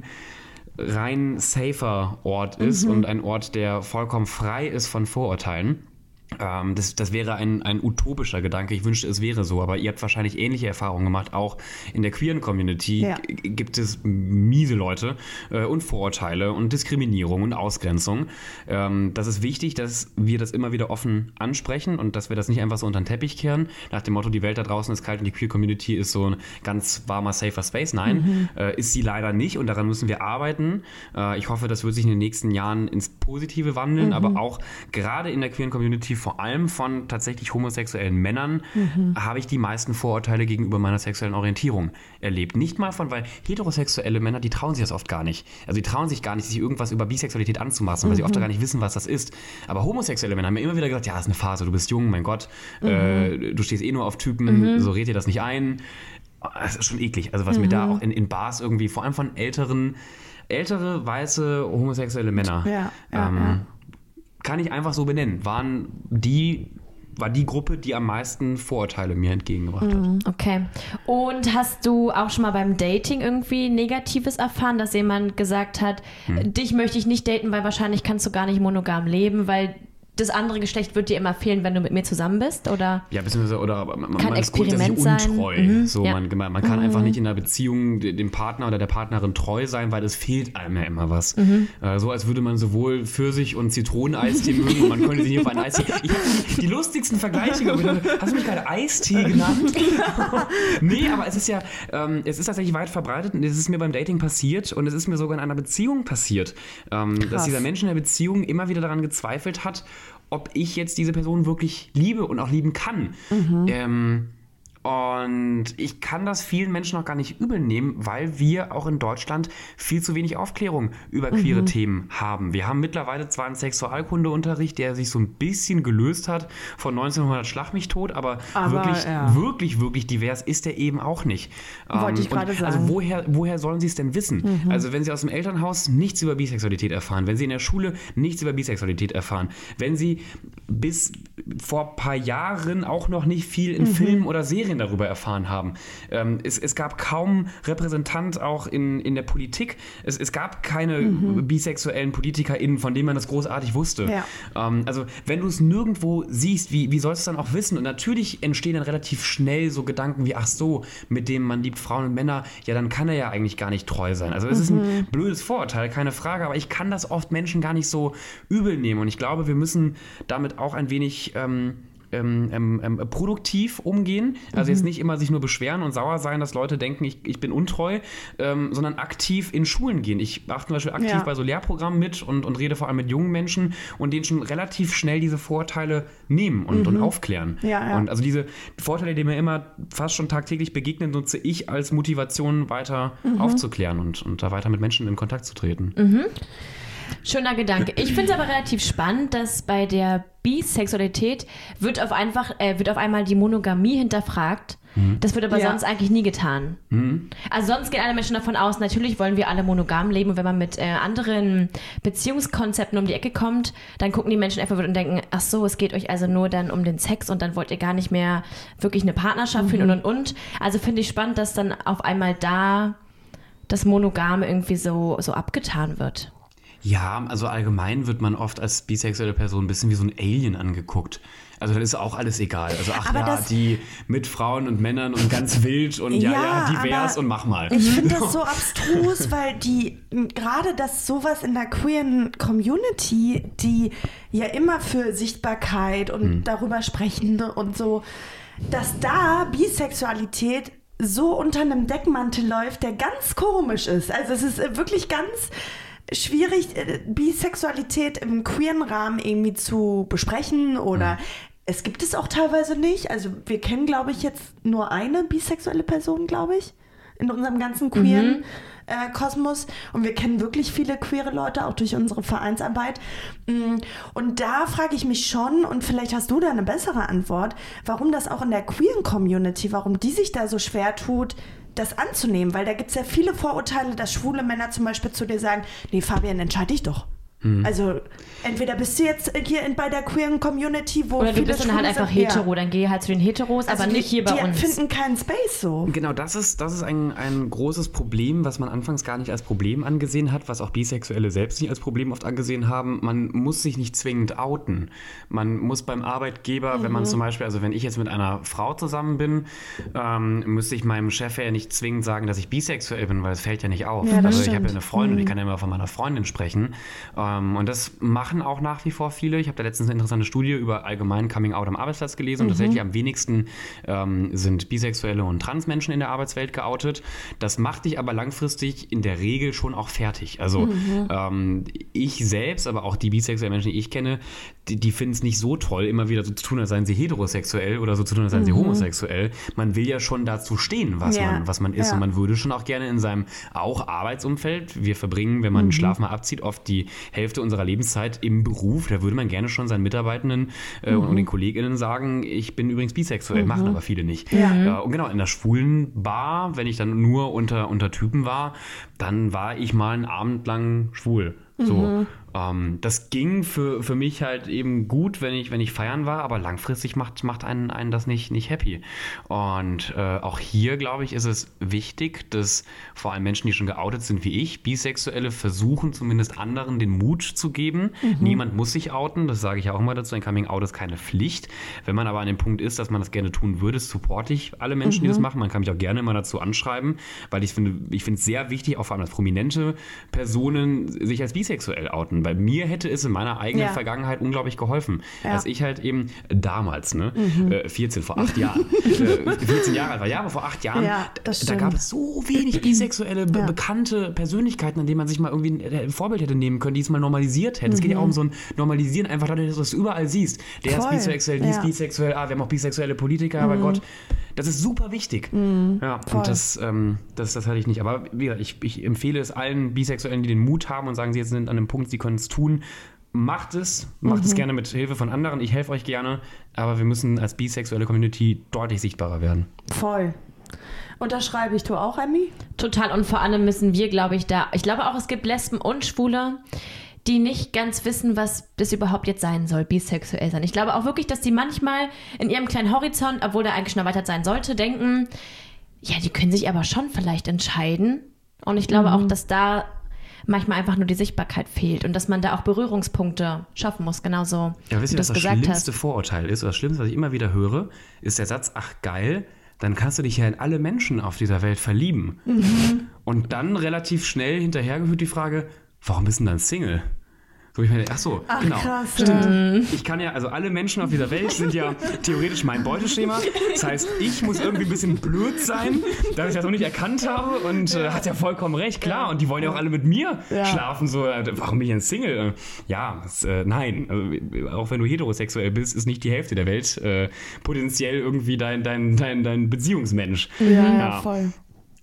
rein safer Ort ist mhm. und ein Ort, der vollkommen frei ist von Vorurteilen. Ähm, das, das wäre ein, ein utopischer Gedanke. Ich wünschte, es wäre so, aber ihr habt wahrscheinlich ähnliche Erfahrungen gemacht. Auch in der queeren Community ja. g- gibt es miese Leute äh, und Vorurteile und Diskriminierung und Ausgrenzung. Ähm, das ist wichtig, dass wir das immer wieder offen ansprechen und dass wir das nicht einfach so unter den Teppich kehren, nach dem Motto, die Welt da draußen ist kalt und die queer Community ist so ein ganz warmer, safer Space. Nein, mhm. äh, ist sie leider nicht und daran müssen wir arbeiten. Äh, ich hoffe, das wird sich in den nächsten Jahren ins Positive wandeln, mhm. aber auch gerade in der queeren Community vor allem von tatsächlich homosexuellen Männern mhm. habe ich die meisten Vorurteile gegenüber meiner sexuellen Orientierung erlebt. Nicht mal von, weil heterosexuelle Männer, die trauen sich das oft gar nicht. Also die trauen sich gar nicht, sich irgendwas über Bisexualität anzumaßen, weil mhm. sie oft gar nicht wissen, was das ist. Aber homosexuelle Männer haben mir immer wieder gesagt, ja, das ist eine Phase, du bist jung, mein Gott, mhm. äh, du stehst eh nur auf Typen, mhm. so red dir das nicht ein. Das ist schon eklig. Also was mhm. mir da auch in, in Bars irgendwie, vor allem von älteren, ältere, weiße, homosexuelle Männer, ja, ja, ähm, ja. kann ich einfach so benennen, waren die, war die Gruppe, die am meisten Vorurteile mir entgegengebracht hat. Okay. Und hast du auch schon mal beim Dating irgendwie Negatives erfahren, dass jemand gesagt hat, hm. dich möchte ich nicht daten, weil wahrscheinlich kannst du gar nicht monogam leben, weil das andere Geschlecht wird dir immer fehlen, wenn du mit mir zusammen bist, oder? Ja, beziehungsweise, oder man, kann man ist grundsätzlich untreu. Mhm, so, ja. man, man kann mhm. einfach nicht in einer Beziehung dem Partner oder der Partnerin treu sein, weil es fehlt einem ja immer was. Mhm. Äh, so als würde man sowohl Pfirsich- und Zitroneneistee mögen und man könnte sich nicht auf einen Eistee... Ich habe die, die lustigsten Vergleiche gehabt. Hast du mich gerade Eistee genannt? Nee, aber es ist ja, ähm, es ist tatsächlich weit verbreitet und es ist mir beim Dating passiert und es ist mir sogar in einer Beziehung passiert, ähm, dass dieser Mensch in der Beziehung immer wieder daran gezweifelt hat, ob ich jetzt diese Person wirklich liebe und auch lieben kann. Mhm. Ähm, und ich kann das vielen Menschen noch gar nicht übel nehmen, weil wir auch in Deutschland viel zu wenig Aufklärung über queere mhm. Themen haben. Wir haben mittlerweile zwar einen Sexualkundeunterricht, der sich so ein bisschen gelöst hat von neunzehnhundert Schlag mich tot, aber, aber wirklich, ja. wirklich, wirklich divers ist der eben auch nicht. Wollte ähm, ich gerade sagen. Also woher, woher sollen sie es denn wissen? Mhm. Also wenn sie aus dem Elternhaus nichts über Bisexualität erfahren, wenn sie in der Schule nichts über Bisexualität erfahren, wenn sie bis vor ein paar Jahren auch noch nicht viel in mhm. Filmen oder Serien darüber erfahren haben. Ähm, es, es gab kaum Repräsentant auch in, in der Politik. Es, es gab keine mhm. bisexuellen PolitikerInnen, von denen man das großartig wusste. Ja. Ähm, also wenn du es nirgendwo siehst, wie, wie sollst du es dann auch wissen? Und natürlich entstehen dann relativ schnell so Gedanken wie, ach so, mit dem man liebt Frauen und Männer, ja, dann kann er ja eigentlich gar nicht treu sein. Also es mhm. ist ein blödes Vorurteil, keine Frage, aber ich kann das oft Menschen gar nicht so übel nehmen. Und ich glaube, wir müssen damit auch ein wenig ähm, Ähm, ähm, ähm, produktiv umgehen. Also mhm. jetzt nicht immer sich nur beschweren und sauer sein, dass Leute denken, ich, ich bin untreu, ähm, sondern aktiv in Schulen gehen. Ich mache zum Beispiel aktiv ja. bei so Lehrprogrammen mit und, und rede vor allem mit jungen Menschen und denen schon relativ schnell diese Vorurteile nehmen und, mhm. und aufklären. Ja, ja. Und also diese Vorteile, die mir immer fast schon tagtäglich begegnen, nutze ich als Motivation, weiter mhm. aufzuklären und, und da weiter mit Menschen in Kontakt zu treten. Mhm. Schöner Gedanke. Ich finde es aber relativ spannend, dass bei der Bisexualität wird auf, einfach, äh, wird auf einmal die Monogamie hinterfragt. Mhm. Das wird aber ja. sonst eigentlich nie getan. Mhm. Also sonst gehen alle Menschen davon aus, natürlich wollen wir alle monogam leben und wenn man mit äh, anderen Beziehungskonzepten um die Ecke kommt, dann gucken die Menschen einfach und denken, ach so, es geht euch also nur dann um den Sex und dann wollt ihr gar nicht mehr wirklich eine Partnerschaft mhm. führen und und und. Also finde ich spannend, dass dann auf einmal da das Monogame irgendwie so, so abgetan wird. Ja, also allgemein wird man oft als bisexuelle Person ein bisschen wie so ein Alien angeguckt. Also dann ist auch alles egal. Also ach aber ja, die mit Frauen und Männern und ganz wild und ja, ja, ja divers und mach mal. Ich finde das so abstrus, weil die, gerade das sowas in der queeren Community, die ja immer für Sichtbarkeit und hm. darüber sprechen und so, dass da Bisexualität so unter einem Deckmantel läuft, der ganz komisch ist. Also es ist wirklich ganz schwierig, Bisexualität im queeren Rahmen irgendwie zu besprechen oder mhm. es gibt es auch teilweise nicht. Also wir kennen, glaube ich, jetzt nur eine bisexuelle Person, glaube ich, in unserem ganzen queeren mhm. äh, Kosmos. Und wir kennen wirklich viele queere Leute, auch durch unsere Vereinsarbeit. Und da frage ich mich schon, und vielleicht hast du da eine bessere Antwort, warum das auch in der queeren Community, warum die sich da so schwer tut, das anzunehmen, weil da gibt es ja viele Vorurteile, dass schwule Männer zum Beispiel zu dir sagen, nee, Fabian, entscheide ich doch. Mhm. Also entweder bist du jetzt hier in, bei der queeren Community, wo oder du viele bist dann halt einfach sind, hetero, ja. dann geh halt zu den Heteros, also aber die, nicht hier bei die uns. Die finden keinen Space so. Genau, das ist, das ist ein, ein großes Problem, was man anfangs gar nicht als Problem angesehen hat, was auch Bisexuelle selbst nicht als Problem oft angesehen haben. Man muss sich nicht zwingend outen. Man muss beim Arbeitgeber, mhm. wenn man zum Beispiel, also wenn ich jetzt mit einer Frau zusammen bin, ähm, müsste ich meinem Chef ja nicht zwingend sagen, dass ich bisexuell bin, weil es fällt ja nicht auf. Ja, also stimmt. ich habe ja eine Freundin, mhm. ich kann ja immer von meiner Freundin sprechen. Ähm, und das machen auch nach wie vor viele. Ich habe da letztens eine interessante Studie über allgemein Coming Out am Arbeitsplatz gelesen. Und mhm. tatsächlich am wenigsten ähm, sind bisexuelle und Transmenschen in der Arbeitswelt geoutet. Das macht dich aber langfristig in der Regel schon auch fertig. Also mhm. ähm, ich selbst, aber auch die bisexuellen Menschen, die ich kenne, die, die finden es nicht so toll, immer wieder so zu tun, als seien sie heterosexuell oder so zu tun, als seien mhm. sie homosexuell. Man will ja schon dazu stehen, was, ja. man, was man ist. Ja. Und man würde schon auch gerne in seinem auch Arbeitsumfeld, wir verbringen, wenn man mhm. den Schlaf mal abzieht, oft die Hälfte unserer Lebenszeit im Beruf, da würde man gerne schon seinen Mitarbeitenden äh, mhm. und den KollegInnen sagen, ich bin übrigens bisexuell, mhm. machen aber viele nicht. Ja. Äh, und genau, in der schwulen Bar, wenn ich dann nur unter, unter Typen war, dann war ich mal einen Abend lang schwul. So. Mhm. Ähm, das ging für, für mich halt eben gut, wenn ich, wenn ich feiern war, aber langfristig macht, macht einen, einen das nicht, nicht happy. Und äh, auch hier, glaube ich, ist es wichtig, dass vor allem Menschen, die schon geoutet sind wie ich, Bisexuelle versuchen zumindest anderen den Mut zu geben. Mhm. Niemand muss sich outen, das sage ich ja auch immer dazu, ein Coming-out ist keine Pflicht. Wenn man aber an dem Punkt ist, dass man das gerne tun würde, supporte ich alle Menschen, mhm. die das machen. Man kann mich auch gerne immer dazu anschreiben, weil ich finde, ich finde es sehr wichtig, auch vor allem als prominente Personen sich als bisexuell outen. Bei mir hätte es in meiner eigenen ja. Vergangenheit unglaublich geholfen. Ja. Als ich halt eben damals, ne, mhm. äh, vierzehn, vor acht Jahren, äh, vierzehn Jahre alt war, ja, aber vor acht Jahren, ja, da, da gab es so wenig bisexuelle, be- ja. bekannte Persönlichkeiten, an denen man sich mal irgendwie ein Vorbild hätte nehmen können, die es mal normalisiert hätten. Mhm. Es geht ja auch um so ein Normalisieren, einfach dadurch, dass du es überall siehst. Der Voll. ist bisexuell, die ja. ist bisexuell, ah, wir haben auch bisexuelle Politiker, mhm. aber Gott, das ist super wichtig. Mhm. Ja, Voll. und das, ähm, das, das hatte ich nicht. Aber wie gesagt, ich, ich empfehle es allen Bisexuellen, die den Mut haben und sagen, sie jetzt sind an einem Punkt, sie können es tun. Macht es, macht mhm. es gerne mit Hilfe von anderen. Ich helfe euch gerne, aber wir müssen als bisexuelle Community deutlich sichtbarer werden. Voll. Unterschreibe ich, du auch, Emmy? Total, und vor allem müssen wir, glaube ich, da, ich glaube auch, es gibt Lesben und Schwule, die nicht ganz wissen, was das überhaupt jetzt sein soll, bisexuell sein. Ich glaube auch wirklich, dass die manchmal in ihrem kleinen Horizont, obwohl der eigentlich schon erweitert sein sollte, denken, ja, die können sich aber schon vielleicht entscheiden. Und ich glaube mhm. auch, dass da manchmal einfach nur die Sichtbarkeit fehlt und dass man da auch Berührungspunkte schaffen muss, genauso ja, wisst ihr, wie was du das gesagt schlimmste hast. Vorurteil ist, oder das Schlimmste, was ich immer wieder höre, ist der Satz, ach geil, dann kannst du dich ja in alle Menschen auf dieser Welt verlieben. Mhm. Und dann relativ schnell hinterhergeführt die Frage, warum bist du denn dann Single? So, ich meine, ach so, ach, genau. Krass, stimmt. ja. Ich kann ja, also alle Menschen auf dieser Welt sind ja theoretisch mein Beuteschema. Das heißt, ich muss irgendwie ein bisschen blöd sein, dass ich das noch nicht erkannt habe und äh, hat ja vollkommen recht, klar. Und die wollen ja auch alle mit mir ja. schlafen. So, äh, warum bin ich ein Single? Ja, das, äh, nein. Also, auch wenn du heterosexuell bist, ist nicht die Hälfte der Welt äh, potenziell irgendwie dein, dein, dein, dein Beziehungsmensch. Ja, ja, voll.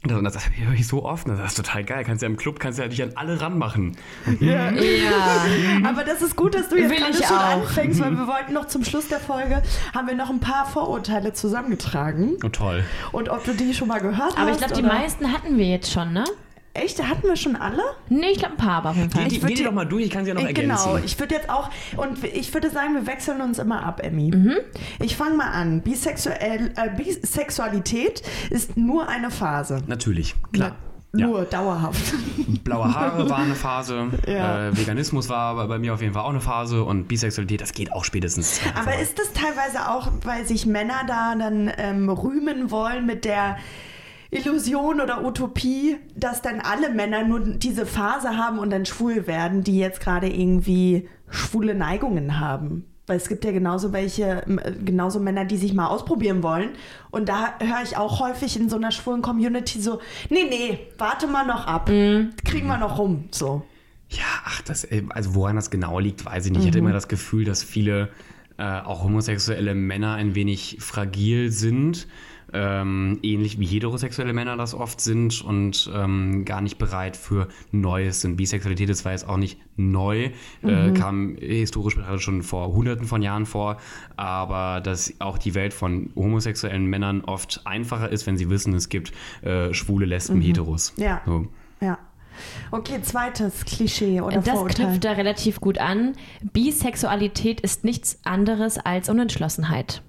Das, das höre ich so oft. Das ist total geil. Kannst ja im Club, kannst ja dich an alle ranmachen. Ja. Ja. Aber das ist gut, dass du jetzt Will gerade ich schon auch. anfängst, weil wir wollten noch zum Schluss der Folge, haben wir noch ein paar Vorurteile zusammengetragen. Oh, toll. Und ob du die schon mal gehört hast. Aber ich glaube, die oder? meisten hatten wir jetzt schon, ne? Echt? Hatten wir schon alle? Nee, ich glaube ein paar, aber auf jeden Fall. Geh, geh die doch mal durch, ich kann sie ja noch Ich, ergänzen. genau, ich würde jetzt auch, und ich würde sagen, wir wechseln uns immer ab, Emmy. Ich fange mal an. Bisexuell, äh, Bisexualität ist nur eine Phase. Natürlich, klar. Na, nur dauerhaft. Blaue Haare war eine Phase, Ja. äh, Veganismus war bei mir auf jeden Fall auch eine Phase und Bisexualität, das geht auch spätestens. Aber ist das teilweise auch, weil sich Männer da dann ähm, rühmen wollen mit der Illusion oder Utopie, dass dann alle Männer nur diese Phase haben und dann schwul werden, die jetzt gerade irgendwie schwule Neigungen haben? Weil es gibt ja genauso welche, genauso Männer, die sich mal ausprobieren wollen. Und da höre ich auch häufig in so einer schwulen Community so, nee, nee, warte mal noch ab. Mhm. Kriegen wir noch rum, so. Ja, ach, das, also woran das genau liegt, weiß ich nicht. Ich hatte immer das Gefühl, dass viele äh, auch homosexuelle Männer ein wenig fragil sind. Ähm, ähnlich wie heterosexuelle Männer das oft sind und ähm, gar nicht bereit für Neues sind. Bisexualität ist zwar jetzt auch nicht neu, mhm. äh, kam historisch betrachtet schon vor hunderten von Jahren vor, aber dass auch die Welt von homosexuellen Männern oft einfacher ist, wenn sie wissen, es gibt äh, schwule Lesben, mhm. Heteros. Ja, so. ja. Okay, zweites Klischee oder Das Vorurteil. knüpft da relativ gut an. Bisexualität ist nichts anderes als Unentschlossenheit.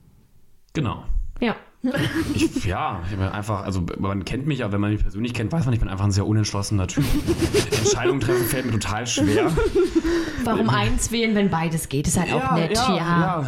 Genau. Ja. Ich, ja, ich bin einfach, also man kennt mich, aber wenn man mich persönlich kennt, weiß man, ich bin einfach ein sehr unentschlossener Typ. Entscheidungen treffen fällt mir total schwer. Warum eins wählen, wenn beides geht? Ist halt auch nett, ja. ja.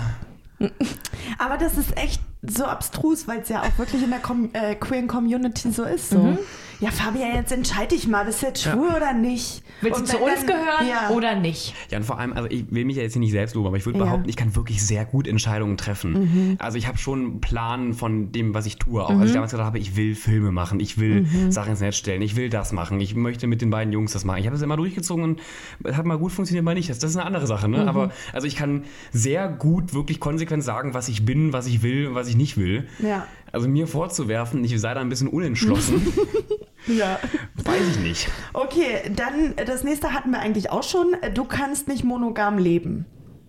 Aber das ist echt so abstrus, weil es ja auch wirklich in der Com- äh, queeren Community so ist. So. Mhm. Ja, Fabian, jetzt entscheide dich mal, bist du jetzt schwul Ja. oder nicht? Willst Und du zu wenn uns dann- gehören ja. oder nicht? Ja, und vor allem, also ich will mich ja jetzt hier nicht selbst loben, aber ich würde Ja. behaupten, ich kann wirklich sehr gut Entscheidungen treffen. Mhm. Also ich habe schon einen Plan von dem, was ich tue. Auch als ich damals gesagt habe, ich will Filme machen, ich will Mhm. Sachen ins Netz stellen, ich will das machen, ich möchte mit den beiden Jungs das machen. Ich habe das immer durchgezogen und es hat mal gut funktioniert, mal nicht. Das, das ist eine andere Sache. Mhm. Ne? Aber also ich kann sehr gut wirklich konsequent sagen, was ich bin, was ich will und was ich nicht will. Ja. Also mir vorzuwerfen, ich sei da ein bisschen unentschlossen, Ja. weiß ich nicht. Okay, dann äh, das nächste hatten wir eigentlich auch schon. Du kannst nicht monogam leben.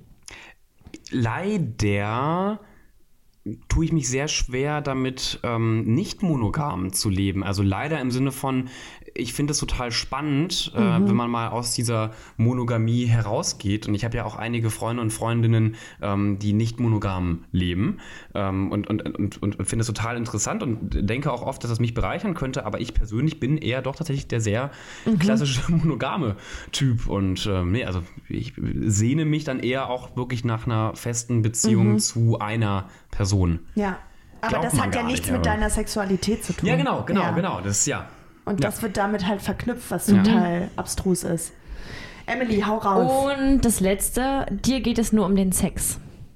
Leider tue ich mich sehr schwer damit, ähm, nicht monogam zu leben. Also leider im Sinne von, ich finde es total spannend, äh, wenn man mal aus dieser Monogamie herausgeht. Und ich habe ja auch einige Freunde und Freundinnen, ähm, die nicht monogam leben. Ähm, und, und, und, und finde es total interessant und denke auch oft, dass das mich bereichern könnte. Aber ich persönlich bin eher doch tatsächlich der sehr klassische monogame Typ. Und ähm, nee, also ich sehne mich dann eher auch wirklich nach einer festen Beziehung zu einer Person. Ja. Aber Glaubt das man hat ja gar nichts nicht, mit aber- deiner Sexualität zu tun. Ja, genau, genau, Ja. genau. Das ist ja. Und das Ja. wird damit halt verknüpft, was total abstrus ist. Emily, hau raus. Und das Letzte, dir geht es nur um den Sex.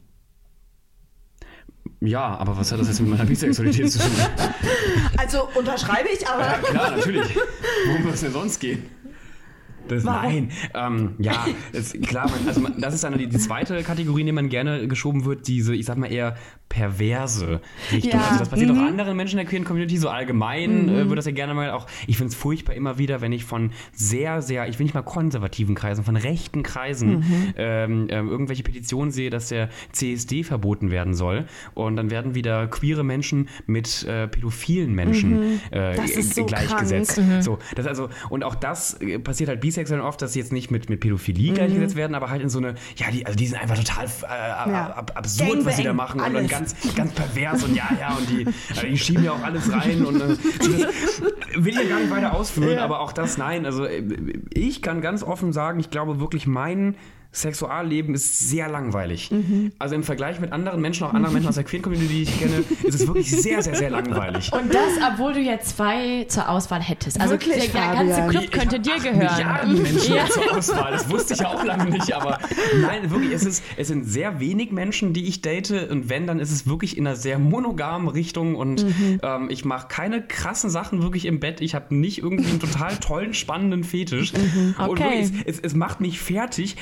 Ja, aber was hat das jetzt mit meiner Bisexualität zu tun? Also unterschreibe ich, aber... Ja, klar, natürlich. Worum soll es denn sonst gehen? Das, nein, ähm, ja, das, klar, man, also man, das ist dann die, die zweite Kategorie, in die man gerne geschoben wird, diese, ich sag mal eher perverse Richtung. Ja. Also das passiert Mhm. auch anderen Menschen in der queeren Community, so allgemein äh, wird das ja gerne mal auch, ich finde es furchtbar immer wieder, wenn ich von sehr, sehr, ich will nicht mal konservativen Kreisen, von rechten Kreisen Mhm. ähm, ähm, irgendwelche Petitionen sehe, dass der C S D verboten werden soll und dann werden wieder queere Menschen mit äh, pädophilen Menschen äh, Das ist so gleichgesetzt. krank. So, das also, und auch das äh, passiert halt bisexuell oft, dass sie jetzt nicht mit, mit Pädophilie gleichgesetzt werden, aber halt in so eine, ja, die, also die sind einfach total äh, Ja. ab, absurd, was sie da Gangbang, machen und, alles. und ganz, ganz pervers und ja, ja, und die, also die schieben ja auch alles rein und äh, das will ich ja gar nicht weiter ausführen, Ja. aber auch das, nein, also äh, ich kann ganz offen sagen, ich glaube wirklich, mein Sexualleben ist sehr langweilig. Also im Vergleich mit anderen Menschen, auch anderen Menschen aus der queeren Community, die ich kenne, ist es wirklich sehr, sehr, sehr langweilig. Und das, obwohl du ja zwei zur Auswahl hättest. Also Wirklich, der ganze Fabian? Club Ich könnte hab dir acht gehören. Milliarden Menschen Ja. zur Auswahl. Das wusste ich ja auch lange nicht, aber nein, wirklich, es, ist, es sind sehr wenig Menschen, die ich date und wenn, dann ist es wirklich in einer sehr monogamen Richtung und Mhm. ähm, ich mache keine krassen Sachen wirklich im Bett. Ich habe nicht irgendwie einen total tollen, spannenden Fetisch. Und Mhm. Okay. wirklich, es, es, es macht mich fertig, dass ich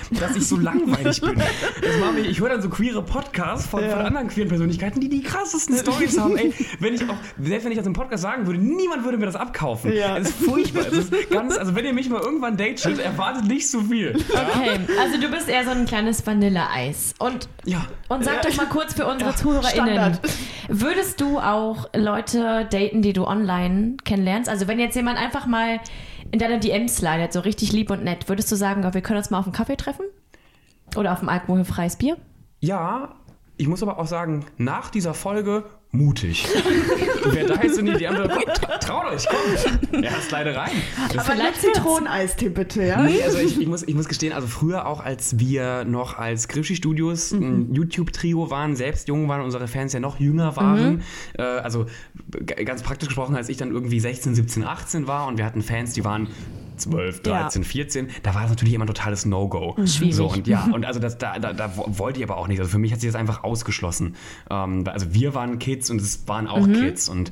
so langweilig bin. Das mache ich, ich höre dann so queere Podcasts von, ja. von anderen queeren Persönlichkeiten, die die krassesten Storys haben. Ey, wenn ich auch, selbst wenn ich das im Podcast sagen würde, niemand würde mir das abkaufen. Ja. Es ist furchtbar. Es ist ganz, also wenn ihr mich mal irgendwann datet, erwartet nicht so viel. Okay, also du bist eher so ein kleines Vanilleeis. Und, ja. und sag ja. doch mal kurz für unsere ja, ZuhörerInnen, Standard. würdest du auch Leute daten, die du online kennenlernst? Also wenn jetzt jemand einfach mal in deine D Ms slidet, so richtig lieb und nett, würdest du sagen, wir können uns mal auf einen Kaffee treffen? Oder auf ein alkoholfreies Bier? Ja, ich muss aber auch sagen, nach dieser Folge mutig. Wer da jetzt in die D M kommt, traut euch, kommt. Er ist leider rein. Das aber nicht Zitroneneistee bitte, ja? Nee, also ich, ich, muss, ich muss gestehen, also früher auch, als wir noch als Grischi Studios mhm. ein YouTube-Trio waren, selbst jung waren, unsere Fans ja noch jünger waren, mhm. äh, also g- ganz praktisch gesprochen, als ich dann irgendwie sechzehn, siebzehn, achtzehn war und wir hatten Fans, die waren zwölf, dreizehn, ja. vierzehn, da war es natürlich immer ein totales No-Go. Schwierig. So, und ja, und also das, da, da, da wollte ich aber auch nicht. Also für mich hat sich das einfach ausgeschlossen. Ähm, also wir waren Kids und es waren auch mhm. Kids. Und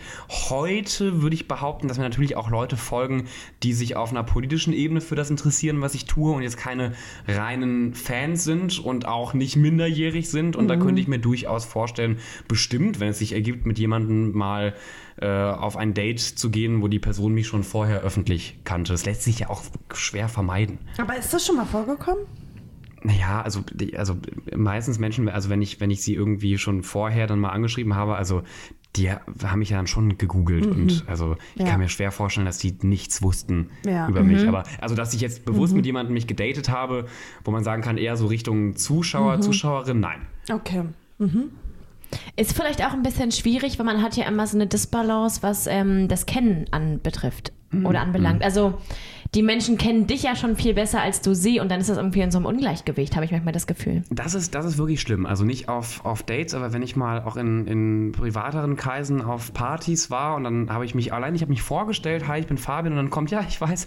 heute würde ich behaupten, dass mir natürlich auch Leute folgen, die sich auf einer politischen Ebene für das interessieren, was ich tue und jetzt keine reinen Fans sind und auch nicht minderjährig sind. Und mhm. da könnte ich mir durchaus vorstellen, bestimmt, wenn es sich ergibt, mit jemandem mal äh, auf ein Date zu gehen, wo die Person mich schon vorher öffentlich kannte. Das lässt sich ja auch schwer vermeiden. Aber ist das schon mal vorgekommen? Naja, also, die, also meistens Menschen, also wenn ich, wenn ich sie irgendwie schon vorher dann mal angeschrieben habe, also die haben mich ja dann schon gegoogelt mhm. und also ich ja. kann mir schwer vorstellen, dass die nichts wussten ja. über mhm. mich. Aber also, dass ich jetzt bewusst mhm. mit jemandem mich gedatet habe, wo man sagen kann, eher so Richtung Zuschauer, mhm. Zuschauerin, nein. Okay. Mhm. Ist vielleicht auch ein bisschen schwierig, weil man hat ja immer so eine Disbalance, was ähm, das Kennen anbetrifft mhm. oder anbelangt. Mhm. Also die Menschen kennen dich ja schon viel besser als du sie und dann ist das irgendwie in so einem Ungleichgewicht, habe ich manchmal das Gefühl. Das ist, das ist wirklich schlimm. Also nicht auf, auf Dates, aber wenn ich mal auch in, in privateren Kreisen auf Partys war und dann habe ich mich allein, ich habe mich vorgestellt, hi, ich bin Fabian und dann kommt, ja, ich weiß,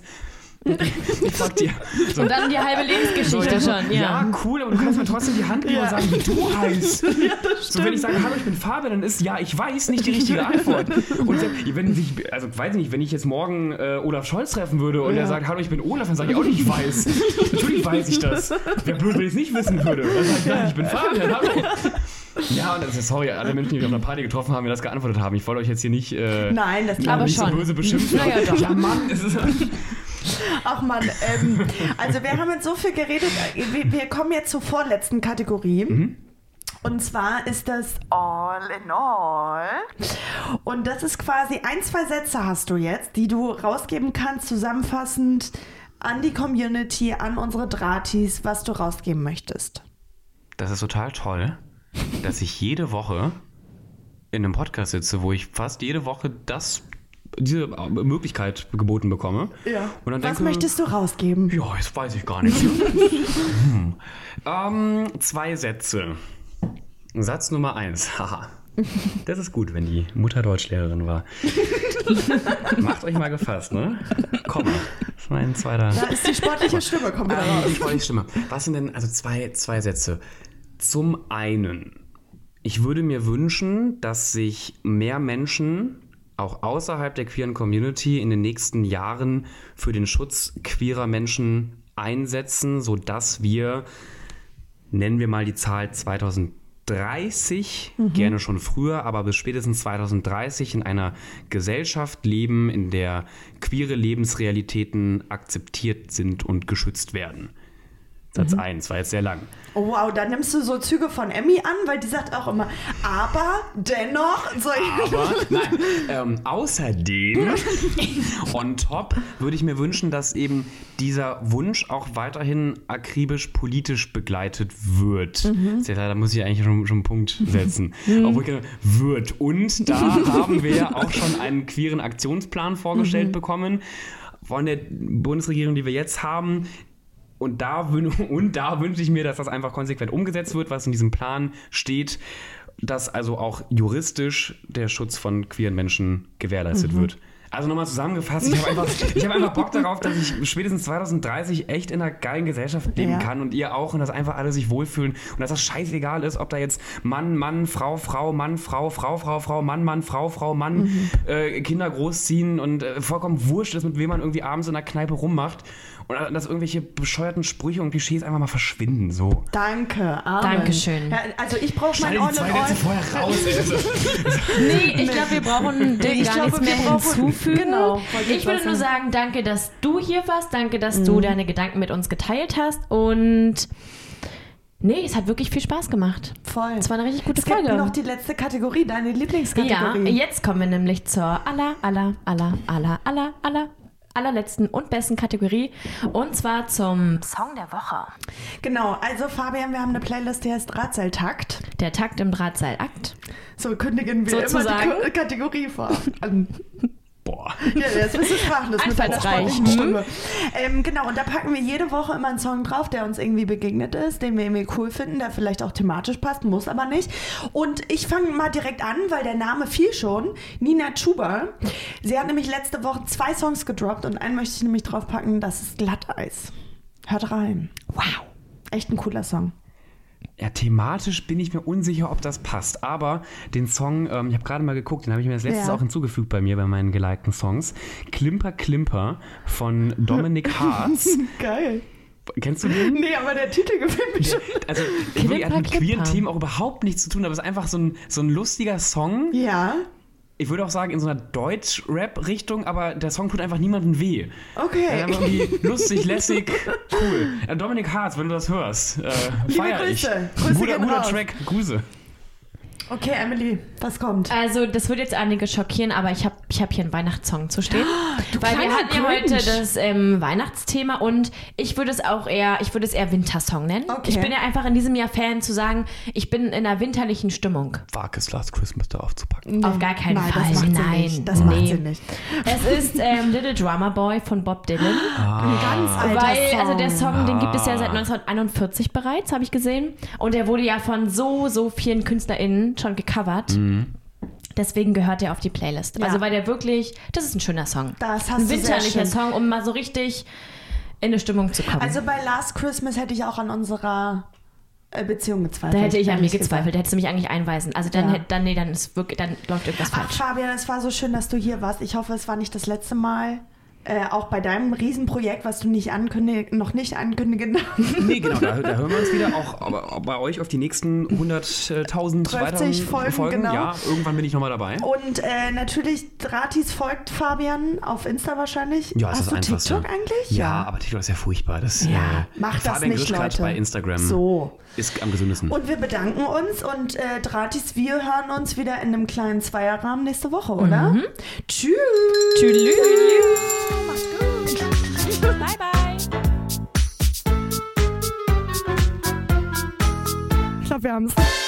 ich frag dir. So. Und dann die halbe Lebensgeschichte so, schon. Ja. ja, cool, aber du kannst mir trotzdem die Hand geben ja. und sagen, wie du heißt. Ja, das so, wenn ich sage, hallo, ich bin Fabian, dann ist ja, ich weiß nicht die richtige Antwort. Und wenn sich, also weiß ich nicht, wenn ich jetzt morgen äh, Olaf Scholz treffen würde und ja. er sagt, hallo, ich bin Olaf, dann sage ich auch nicht, ich weiß. Natürlich weiß ich das. Wäre blöd, wenn ich es nicht wissen würde. Dann sage ich, nein, ich bin Fabian, hallo. Ja, und das ist, sorry, alle Menschen, die mich auf einer Party getroffen haben, mir das geantwortet haben. Ich wollte euch jetzt hier nicht, äh, Nein, das aber nicht schon. so böse beschimpfen. Ja, ja, ja, Mann, es ist... Ach man, ähm, also wir haben jetzt so viel geredet, wir, wir kommen jetzt zur vorletzten Kategorie. Mhm. Und zwar ist das All in All. Und das ist quasi ein, zwei Sätze hast du jetzt, die du rausgeben kannst, zusammenfassend an die Community, an unsere Drahtis, was du rausgeben möchtest. Das ist total toll, dass ich jede Woche in einem Podcast sitze, wo ich fast jede Woche das diese Möglichkeit geboten bekomme. Ja. Und dann Was denke, möchtest du rausgeben? Ja, das weiß ich gar nicht. hm. ähm, zwei Sätze. Satz Nummer eins. Haha. Das ist gut, wenn die Mutter Deutschlehrerin war. Macht euch mal gefasst, ne? Komma. Das ist mein zweiter. Da ist die sportliche Stimme, kommt wieder raus. Ähm, die sportliche Stimme. Was sind denn, also zwei, zwei Sätze. Zum einen, ich würde mir wünschen, dass sich mehr Menschen auch außerhalb der queeren Community in den nächsten Jahren für den Schutz queerer Menschen einsetzen, sodass wir, nennen wir mal die Zahl zweitausenddreißig, mhm. gerne schon früher, aber bis spätestens zweitausenddreißig in einer Gesellschaft leben, in der queere Lebensrealitäten akzeptiert sind und geschützt werden. Satz mhm. eins, war jetzt sehr lang. Oh wow, da nimmst du so Züge von Emmy an, weil die sagt auch immer, aber, dennoch, so aber, nein, ähm, außerdem, on top, würde ich mir wünschen, dass eben dieser Wunsch auch weiterhin akribisch politisch begleitet wird. Mhm. Da muss ich eigentlich schon, schon einen Punkt setzen. Mhm. Obwohl ich wird. Und da haben wir auch schon einen queeren Aktionsplan vorgestellt mhm. bekommen von der Bundesregierung, die wir jetzt haben. Und da, und da wünsche ich mir, dass das einfach konsequent umgesetzt wird, was in diesem Plan steht, dass also auch juristisch der Schutz von queeren Menschen gewährleistet mhm. wird. Also nochmal zusammengefasst, ich habe einfach, ich hab einfach Bock darauf, dass ich spätestens zweitausenddreißig echt in einer geilen Gesellschaft leben ja. kann und ihr auch und dass einfach alle sich wohlfühlen und dass das scheißegal ist, ob da jetzt Mann, Mann, Frau, Frau, Mann, Frau, Frau, Frau, Frau, Mann, Mann, Frau, Frau, Mann, mhm. äh, Kinder großziehen und äh, vollkommen wurscht ist, mit wem man irgendwie abends in der Kneipe rummacht. Oder dass irgendwelche bescheuerten Sprüche und Klischees einfach mal verschwinden, so. Danke, Amen. Dankeschön. Ja, also ich brauche mein Schneide On die zwei and Sätze Off. vorher raus. Nee, ich glaube, wir brauchen dem Ich gar glaube, nichts mehr wir brauchen- hinzufügen. genau, wollte ich Ich würde was nur sagen. sagen, danke, dass du hier warst. Danke, dass du deine Gedanken mit uns geteilt hast. Und nee, es hat wirklich viel Spaß gemacht. Voll. Es war eine richtig gute Es gibt Folge. noch die letzte Kategorie, deine Ja, Lieblingskategorie. jetzt kommen wir nämlich zur aller, aller, aller, aller, aller, aller, allerletzten und besten Kategorie. Und zwar zum Song der Woche. Genau, also Fabian, wir haben eine Playlist, die heißt Drahtseiltakt. Der Takt im Drahtseilakt. So kündigen wir Sozusagen. immer die K- Kategorie vor. An. Boah. Ja, jetzt bist du sprachlos mit deiner Einfallsreich. sportlichen Stimme. Ähm, genau, und da packen wir jede Woche immer einen Song drauf, der uns irgendwie begegnet ist, den wir irgendwie cool finden, der vielleicht auch thematisch passt, muss aber nicht. Und ich fange mal direkt an, weil der Name fiel schon. Nina Chuba. Sie hat nämlich letzte Woche zwei Songs gedroppt und einen möchte ich nämlich draufpacken, das ist Glatteis. Hört rein. Wow. Echt ein cooler Song. Ja, thematisch bin ich mir unsicher, ob das passt. Aber den Song, ähm, ich habe gerade mal geguckt, den habe ich mir das letztes Ja. auch hinzugefügt bei mir, bei meinen gelikten Songs. Klimper Klimper von Dominic Hartz. Geil. Kennst du den? Nee, aber der Titel gefällt mir schon. Also, Klimper, wirklich hat mit queeren Klimper. Themen auch überhaupt nichts zu tun, aber es ist einfach so ein, so ein lustiger Song. Ja, Ich würde auch sagen, in so einer Deutsch-Rap-Richtung, aber der Song tut einfach niemandem weh. okay. Er ist irgendwie lustig, lässig, cool. Ja, Dominik Hartz, wenn du das hörst, äh, Liebe feier ich. Grüße. Grüße Guter, gehen guter raus. Track, Grüße. Okay, Emily, was kommt? Also, das wird jetzt einige schockieren, aber ich habe ich hab hier einen Weihnachtssong zu stehen. du Weil wir kleiner hatten ja Grinch. heute das ähm, Weihnachtsthema und ich würde es auch eher, ich würde es eher Wintersong nennen. Okay. Ich bin ja einfach in diesem Jahr Fan zu sagen, ich bin in einer winterlichen Stimmung. Wag es, Last Christmas da aufzupacken. Auf gar keinen Nein, Fall. Das macht Nein, sie nicht. Das nee. macht sie nicht. Es ist ähm, Little Drummer Boy von Bob Dylan. Ein ganz alter Weil, Song. also der Song, den gibt es ja seit neunzehnhunderteinundvierzig bereits, habe ich gesehen. Und der wurde ja von so, so vielen KünstlerInnen schon gecovert. Deswegen gehört er auf die Playlist. Ja. Also weil der wirklich, das ist ein schöner Song. Das hast ein du sehr winterlicher schön. Song, um mal so richtig in eine Stimmung zu kommen. Also bei Last Christmas hätte ich auch an unserer äh, Beziehung gezweifelt. da hätte ich an mir ehrlich gezweifelt. Da hättest du mich eigentlich einweisen. Also dann, Ja. hätt- dann nee, dann ist wirklich, dann läuft irgendwas Ach, falsch. Fabian, es war so schön, dass du hier warst. Ich hoffe, es war nicht das letzte Mal. Äh, auch bei deinem Riesenprojekt, was du nicht ankündig noch nicht ankündigen darfst. Nee, genau, da, da hören wir uns wieder auch aber, auch bei euch auf die nächsten hunderttausend weiteren dreißig Folgen, genau. Ja, irgendwann bin ich nochmal dabei. Und äh, natürlich, Dratis folgt Fabian auf Insta wahrscheinlich. Ja, es Hast ist du Einfachste. TikTok eigentlich? Ja, aber TikTok ist ja furchtbar. Das, Ja, äh, macht das Fabian nicht, Grischkart Leute. bei Instagram So. ist am gesündesten. Und wir bedanken uns und äh, Dratis, wir hören uns wieder in einem kleinen Zweierrahmen nächste Woche, oder? Mhm. Tschüss. Tschüss. Mach's gut. Bye, bye. Ich glaube, wir haben es.